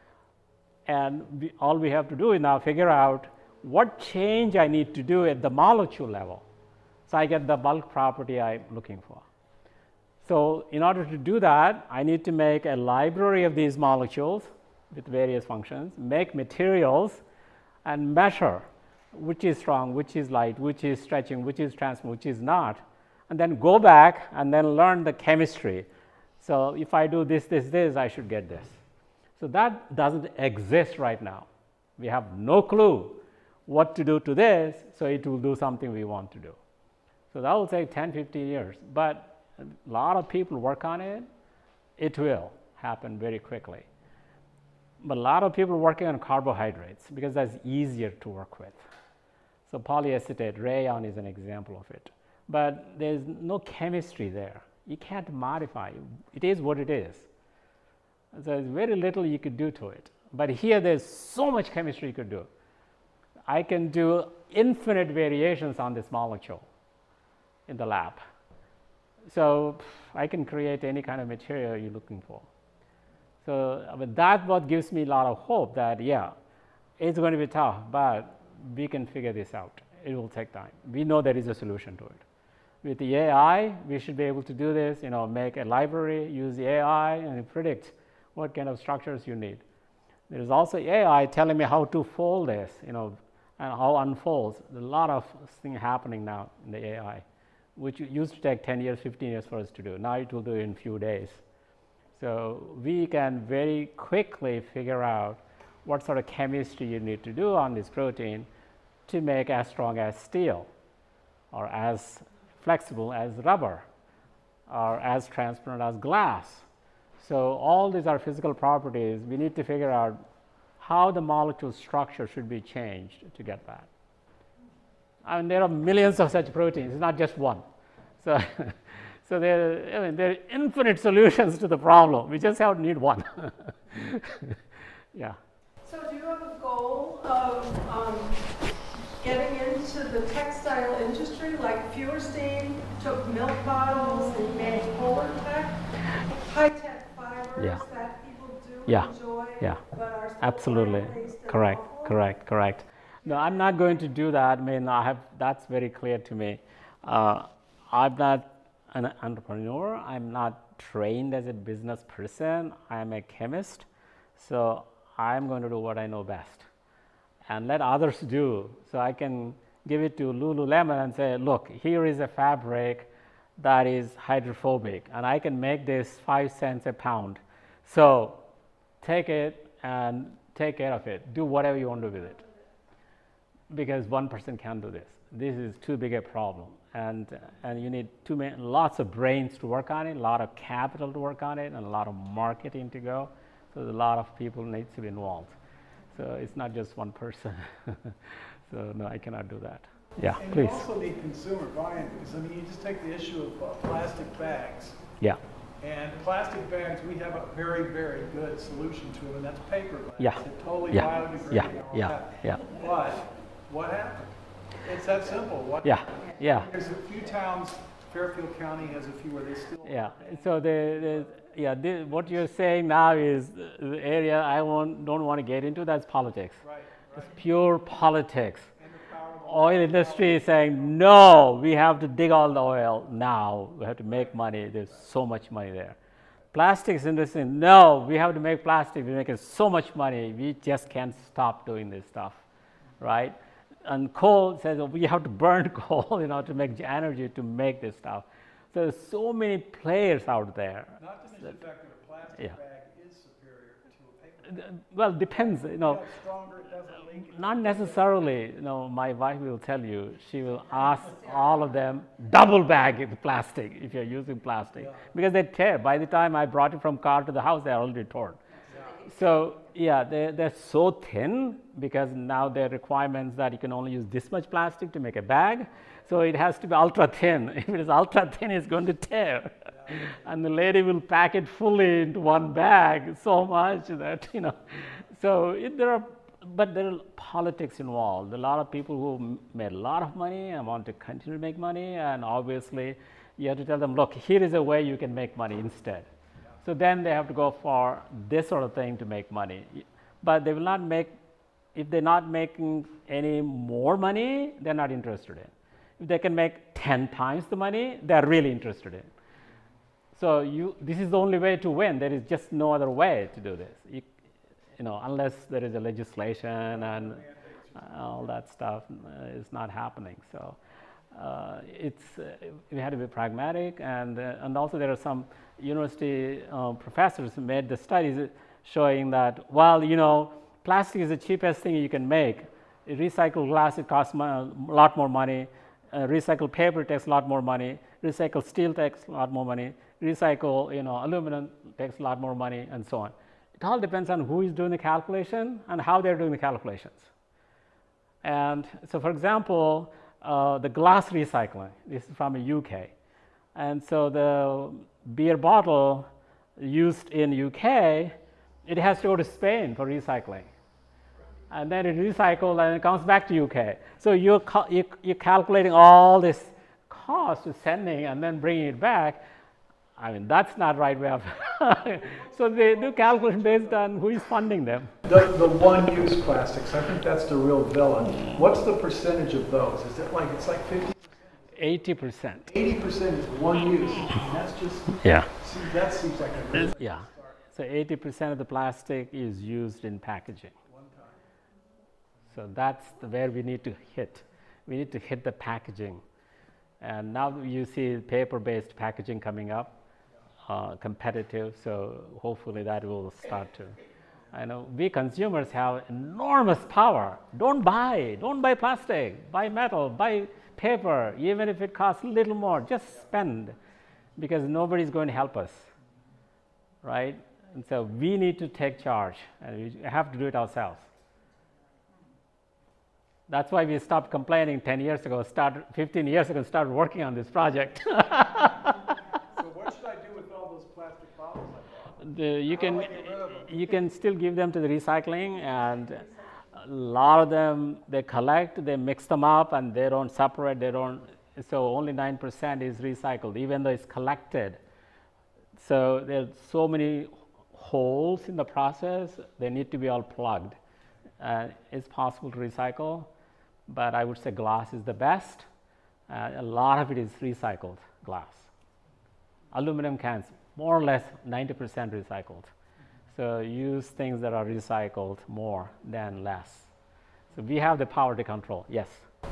And all we have to do is now figure out what change I need to do at the molecule level, so I get the bulk property I'm looking for. So in order to do that, I need to make a library of these molecules with various functions, make materials, and measure which is strong, which is light, which is stretching, which is transparent, which is not, and then go back and then learn the chemistry. So if I do this, I should get this. So that doesn't exist right now. We have no clue what to do to this, so it will do something we want to do. So that will take 10, 15 years, but a lot of people work on it. It will happen very quickly. But a lot of people working on carbohydrates because that's easier to work with. So polyacetate, rayon is an example of it. But there's no chemistry there. You can't modify it. It is what it is. So there's very little you could do to it. But here there's so much chemistry you could do. I can do infinite variations on this molecule in the lab. So I can create any kind of material you're looking for. So that's what gives me a lot of hope that, yeah, it's going to be tough, but we can figure this out. It will take time. We know there is a solution to it. With the AI, we should be able to do this, make a library, use the AI, and predict what kind of structures you need. There is also AI telling me how to fold this, and how it unfolds. There's a lot of things happening now in the AI, which used to take 10 years, 15 years for us to do. Now it will do it in a few days. So we can very quickly figure out what sort of chemistry you need to do on this protein to make as strong as steel, or as flexible as rubber, or as transparent as glass. So all these are physical properties. We need to figure out how the molecule structure should be changed to get that. And there are millions of such proteins, it's not just one. So, so there are infinite solutions to the problem. We just have to need one. Yeah. So do you have a goal of getting into the textile industry, like Feuerstein took milk bottles and made high-tech fibers that people do enjoy, but are still absolutely correct. No, I'm not going to do that. I mean, that's very clear to me. I'm not an entrepreneur. I'm not trained as a business person. I'm a chemist. So I'm going to do what I know best and let others do. So I can give it to Lululemon and say, look, here is a fabric that is hydrophobic, and I can make this 5 cents a pound. So take it and take care of it. Do whatever you want to do with it. Because one person can't do this. This is too big a problem. And you need lots of brains to work on it, a lot of capital to work on it, and a lot of marketing to go. So a lot of people need to be involved. So it's not just one person. So no, I cannot do that. Yeah, and please. You also need consumer buy-in, because you just take the issue of plastic bags. Yeah. And plastic bags, we have a very, very good solution to them, and that's paper bags. Yeah. They're totally Yeah. biodegradable Yeah. and all Yeah. that. Yeah. But what happened? It's that simple. What Yeah. Yeah. There's a few towns, Fairfield County has a few where they still. Yeah. So what you're saying now is the area I don't want to get into. That's politics. Right, It's pure politics. And the power of the Oil industry is saying, no, we have to dig all the oil now. We have to make money. There's so much money there. Plastics industry, no, we have to make plastic. We're making so much money. We just can't stop doing this stuff, right? And coal says, oh, we have to burn coal, to make energy to make this stuff. So there's so many players out there. Not to mention the fact that a plastic Yeah. bag is superior to a paper bag. Well, depends, It's stronger, it doesn't leak. Not necessarily. My wife will tell you, she will ask all of them, double bag the plastic if you're using plastic. Because they tear. By the time I brought it from car to the house, they're already torn. So, yeah, they're so thin because now there are requirements that you can only use this much plastic to make a bag. So it has to be ultra thin. If it is ultra thin, it's going to tear. And the lady will pack it fully into one bag so much that, So but there are politics involved. A lot of people who made a lot of money and want to continue to make money. And obviously, you have to tell them, look, here is a way you can make money instead. So then they have to go for this sort of thing to make money. But they will not make, if they're not making any more money, they're not interested in. If they can make 10 times the money, they're really interested in. So this is the only way to win. There is just no other way to do this. Unless there is a legislation and all that stuff is not happening. So we had to be pragmatic, and also there are some university professors who made the studies showing that, plastic is the cheapest thing you can make. Recycled glass, it costs a lot more money. Recycled paper takes a lot more money. Recycled steel takes a lot more money. Recycle, aluminum takes a lot more money, and so on. It all depends on who is doing the calculation and how they're doing the calculations. And so, for example, the glass recycling, this is from the UK. And so the beer bottle used in UK, it has to go to Spain for recycling. And then it recycled and it comes back to UK. So you're calculating all this cost of sending and then bringing it back. That's not right way of. So they do calculation based on who is funding them. The one-use plastics, I think that's the real villain. What's the percentage of those? Is it it's like 50%? 80%. 80% is one use. That's just, Yeah. that seems like a good Yeah. So 80% of the plastic is used in packaging. one time. So that's where we need to hit. We need to hit the packaging. And now you see paper-based packaging coming up, competitive. So hopefully that will start to. I know we consumers have enormous power. Don't buy plastic, buy metal, buy paper, even if it costs a little more, just spend, because nobody's going to help us, right? And so we need to take charge, and we have to do it ourselves. That's why we stopped complaining 10 years ago, 15 years ago, started working on this project. So what should I do with all those plastic bottles I bought? You can still give them to the recycling, and a lot of them they collect, they mix them up, and they don't separate. So only 9% is recycled, even though it's collected. So there's so many holes in the process. They need to be all plugged. It's possible to recycle, but I would say glass is the best. A lot of it is recycled glass. Aluminum cans, more or less 90% recycled. So use things that are recycled more than less. So we have the power to control. Yes.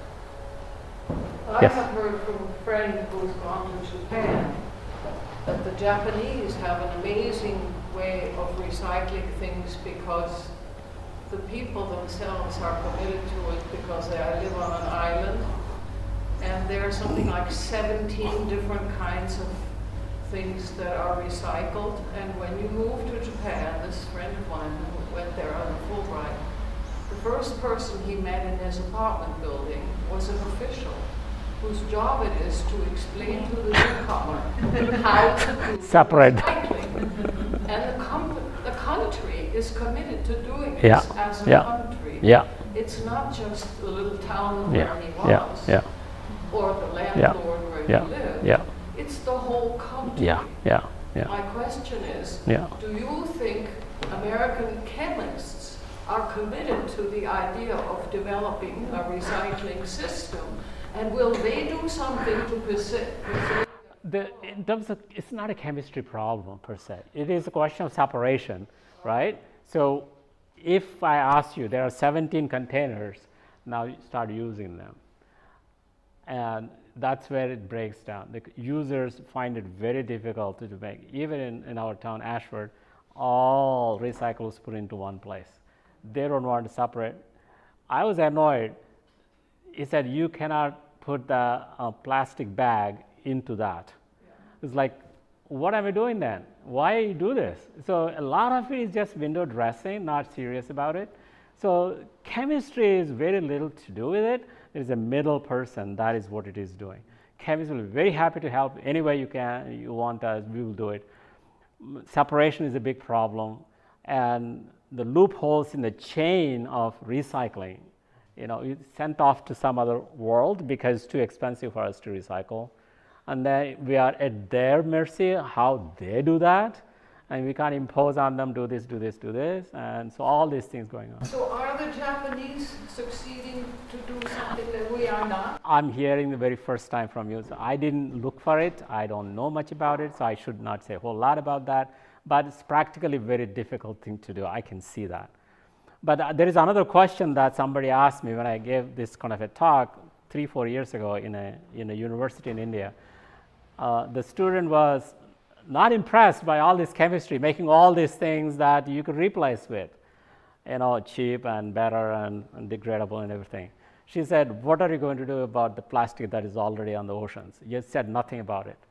I Yes. have heard from a friend who's gone to Japan that the Japanese have an amazing way of recycling things because the people themselves are committed to it because they live on an island, and there are something like 17 different kinds of things that are recycled. And when you move to Japan, this friend of mine who went there on a Fulbright, the first person he met in his apartment building was an official whose job it is to explain to the newcomer how to do Separate. recycling. And the country is committed to doing this Yeah, as a yeah, country. yeah, It's not just the little town yeah, where he yeah, was, yeah, or the landlord where yeah, he lived. yeah, It's the whole country. yeah, yeah, yeah, My question is, yeah. do you think American chemists are committed to the idea of developing a recycling system? And will they do something to preserve? In terms of, it's not a chemistry problem per se. It is a question of separation, right? So if I ask you, there are 17 containers, now you start using them. And that's where it breaks down. The users find it very difficult to make. Even in our town, Ashford, all recyclables put into one place. They don't want to separate. I was annoyed. He said, you cannot put the plastic bag into that. It's like, what am I doing then? Why do this? So a lot of it is just window dressing, not serious about it. So chemistry is very little to do with it. There is a middle person, that is what it is doing. Chemists will be very happy to help any way you want us, we will do it. Separation is a big problem, and the loopholes in the chain of recycling, it's sent off to some other world because it's too expensive for us to recycle. And then we are at their mercy how they do that, and we can't impose on them, do this, do this, do this, and so all these things going on. So are the Japanese succeeding to do something that we are not? I'm hearing the very first time from you, so I didn't look for it, I don't know much about it, so I should not say a whole lot about that, but it's practically a very difficult thing to do, I can see that. But there is another question that somebody asked me when I gave this kind of a talk 3-4 years ago in a university in India. The student was not impressed by all this chemistry, making all these things that you could replace with, cheap and better and degradable and everything. She said, what are you going to do about the plastic that is already on the oceans? You said nothing about it.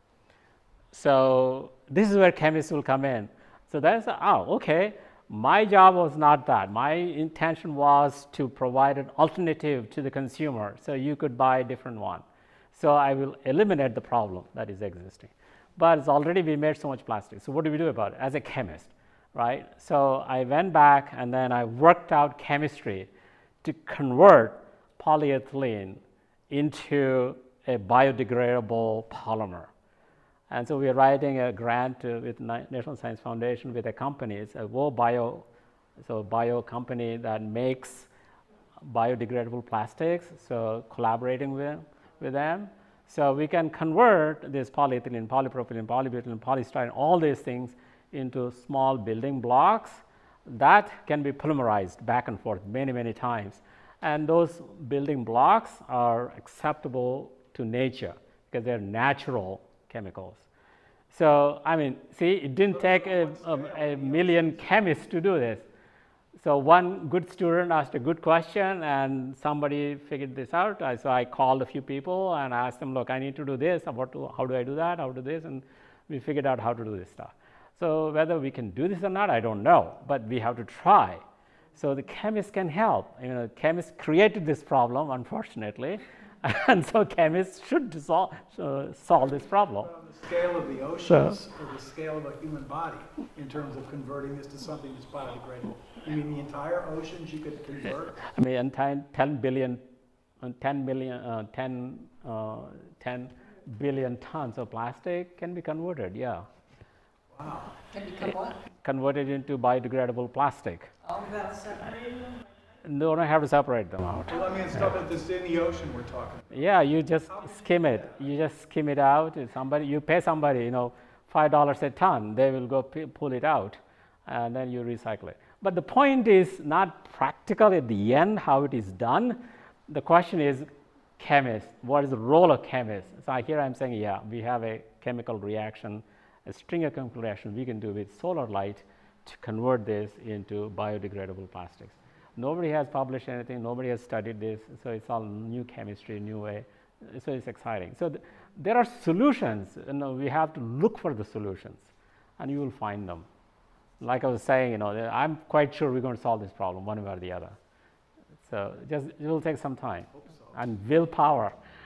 So this is where chemists will come in. So that's, okay, my job was not that. My intention was to provide an alternative to the consumer, so you could buy a different one. So I will eliminate the problem that is existing. But it's already, we made so much plastic. So what do we do about it as a chemist, right? So I went back and then I worked out chemistry to convert polyethylene into a biodegradable polymer. And so we are writing a grant with National Science Foundation with a company. It's a bio company that makes biodegradable plastics, so collaborating with them. So we can convert this polyethylene, polypropylene, polybutylene, polystyrene, all these things into small building blocks that can be polymerized back and forth many, many times. And those building blocks are acceptable to nature because they're natural chemicals. So, see, it didn't take a million chemists to do this. So one good student asked a good question and somebody figured this out. So I called a few people and asked them, look, I need to do this. How do I do that? How to do this? And we figured out how to do this stuff. So whether we can do this or not, I don't know, but we have to try. So the chemists can help. Chemists created this problem, unfortunately, and so chemists should solve this problem. On the scale of the oceans, or the scale of a human body, in terms of converting this to something that's biodegradable. You mean the entire oceans you could convert? 10 billion tons of plastic can be converted, yeah. Wow. Can become what? Converted into biodegradable plastic. Oh, that's separating them? No, don't have to separate them out. Well, stuff that's in the ocean we're talking about. Yeah, you just skim it. You just skim it out. You pay somebody, $5 a ton. They will go pull it out, and then you recycle it. But the point is not practical at the end how it is done. The question is, chemists. What is the role of chemists? So here I'm saying, yeah, we have a chemical reaction, a string of chemical reaction we can do with solar light to convert this into biodegradable plastics. Nobody has published anything, nobody has studied this, so it's all new chemistry, new way, so it's exciting. So there are solutions, we have to look for the solutions, and you will find them. Like I was saying, I'm quite sure we're going to solve this problem one way or the other. So it will take some time and willpower.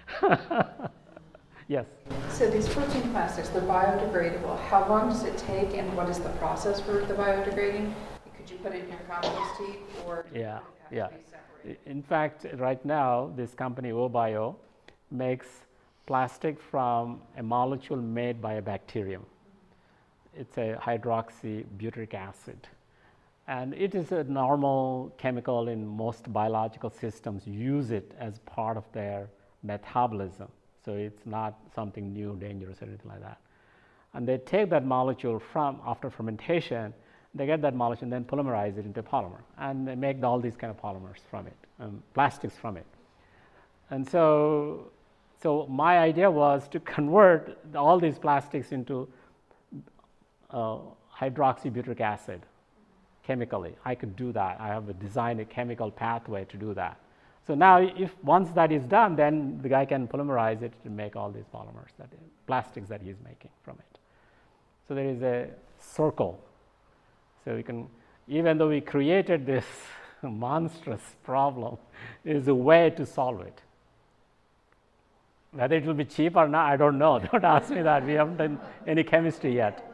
Yes. So these protein plastics, they're biodegradable. How long does it take and what is the process for the biodegrading? Could you put it in your compost heap or Yeah, would it yeah. have to be separated? In fact, right now, this company, OBio, makes plastic from a molecule made by a bacterium. It's a hydroxybutyric acid. And it is a normal chemical in most biological systems, use it as part of their metabolism. So it's not something new, dangerous, or anything like that. And they take that molecule from, after fermentation, they get that molecule and then polymerize it into polymer. And they make all these kind of polymers from it, plastics from it. And so my idea was to convert all these plastics into hydroxybutyric acid chemically. I could do that. I have designed a chemical pathway to do that. So now, if once that is done, then the guy can polymerize it to make all these polymers, plastics that he's making from it. So there is a circle. So we can, even though we created this monstrous problem, there is a way to solve it. Whether it will be cheap or not, I don't know. Don't ask me that. We haven't done any chemistry yet.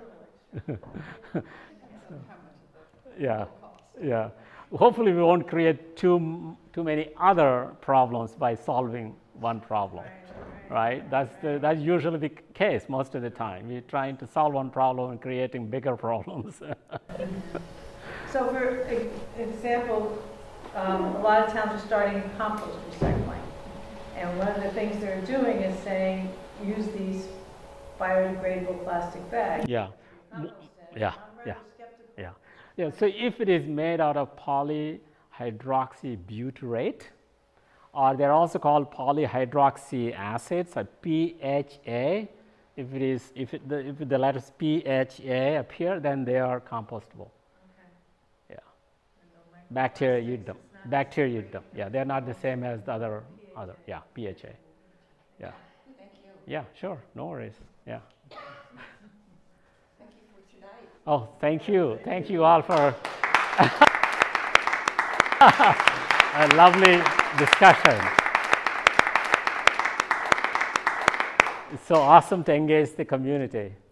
Yeah, yeah. Hopefully, we won't create too many other problems by solving one problem, right? That's usually the case most of the time. We're trying to solve one problem and creating bigger problems. So for example, a lot of towns are starting compost recycling. And one of the things they're doing is saying, use these biodegradable plastic bags. Yeah, Compost it. yeah, I'm yeah, rather skeptical. yeah. Yeah, so if it is made out of polyhydroxybutyrate, or they're also called polyhydroxy acids, or PHA, if the letters PHA appear, then they are compostable. Okay. Yeah, And the microplastics bacteria eat them. is not- Bacteria eat them. Yeah, they're not the same as the other. Yeah, PHA. Yeah. Thank you. Yeah, sure, no worries. Yeah. Thank you for tonight. Oh, thank you. Thank you all for a lovely discussion. It's so awesome to engage the community.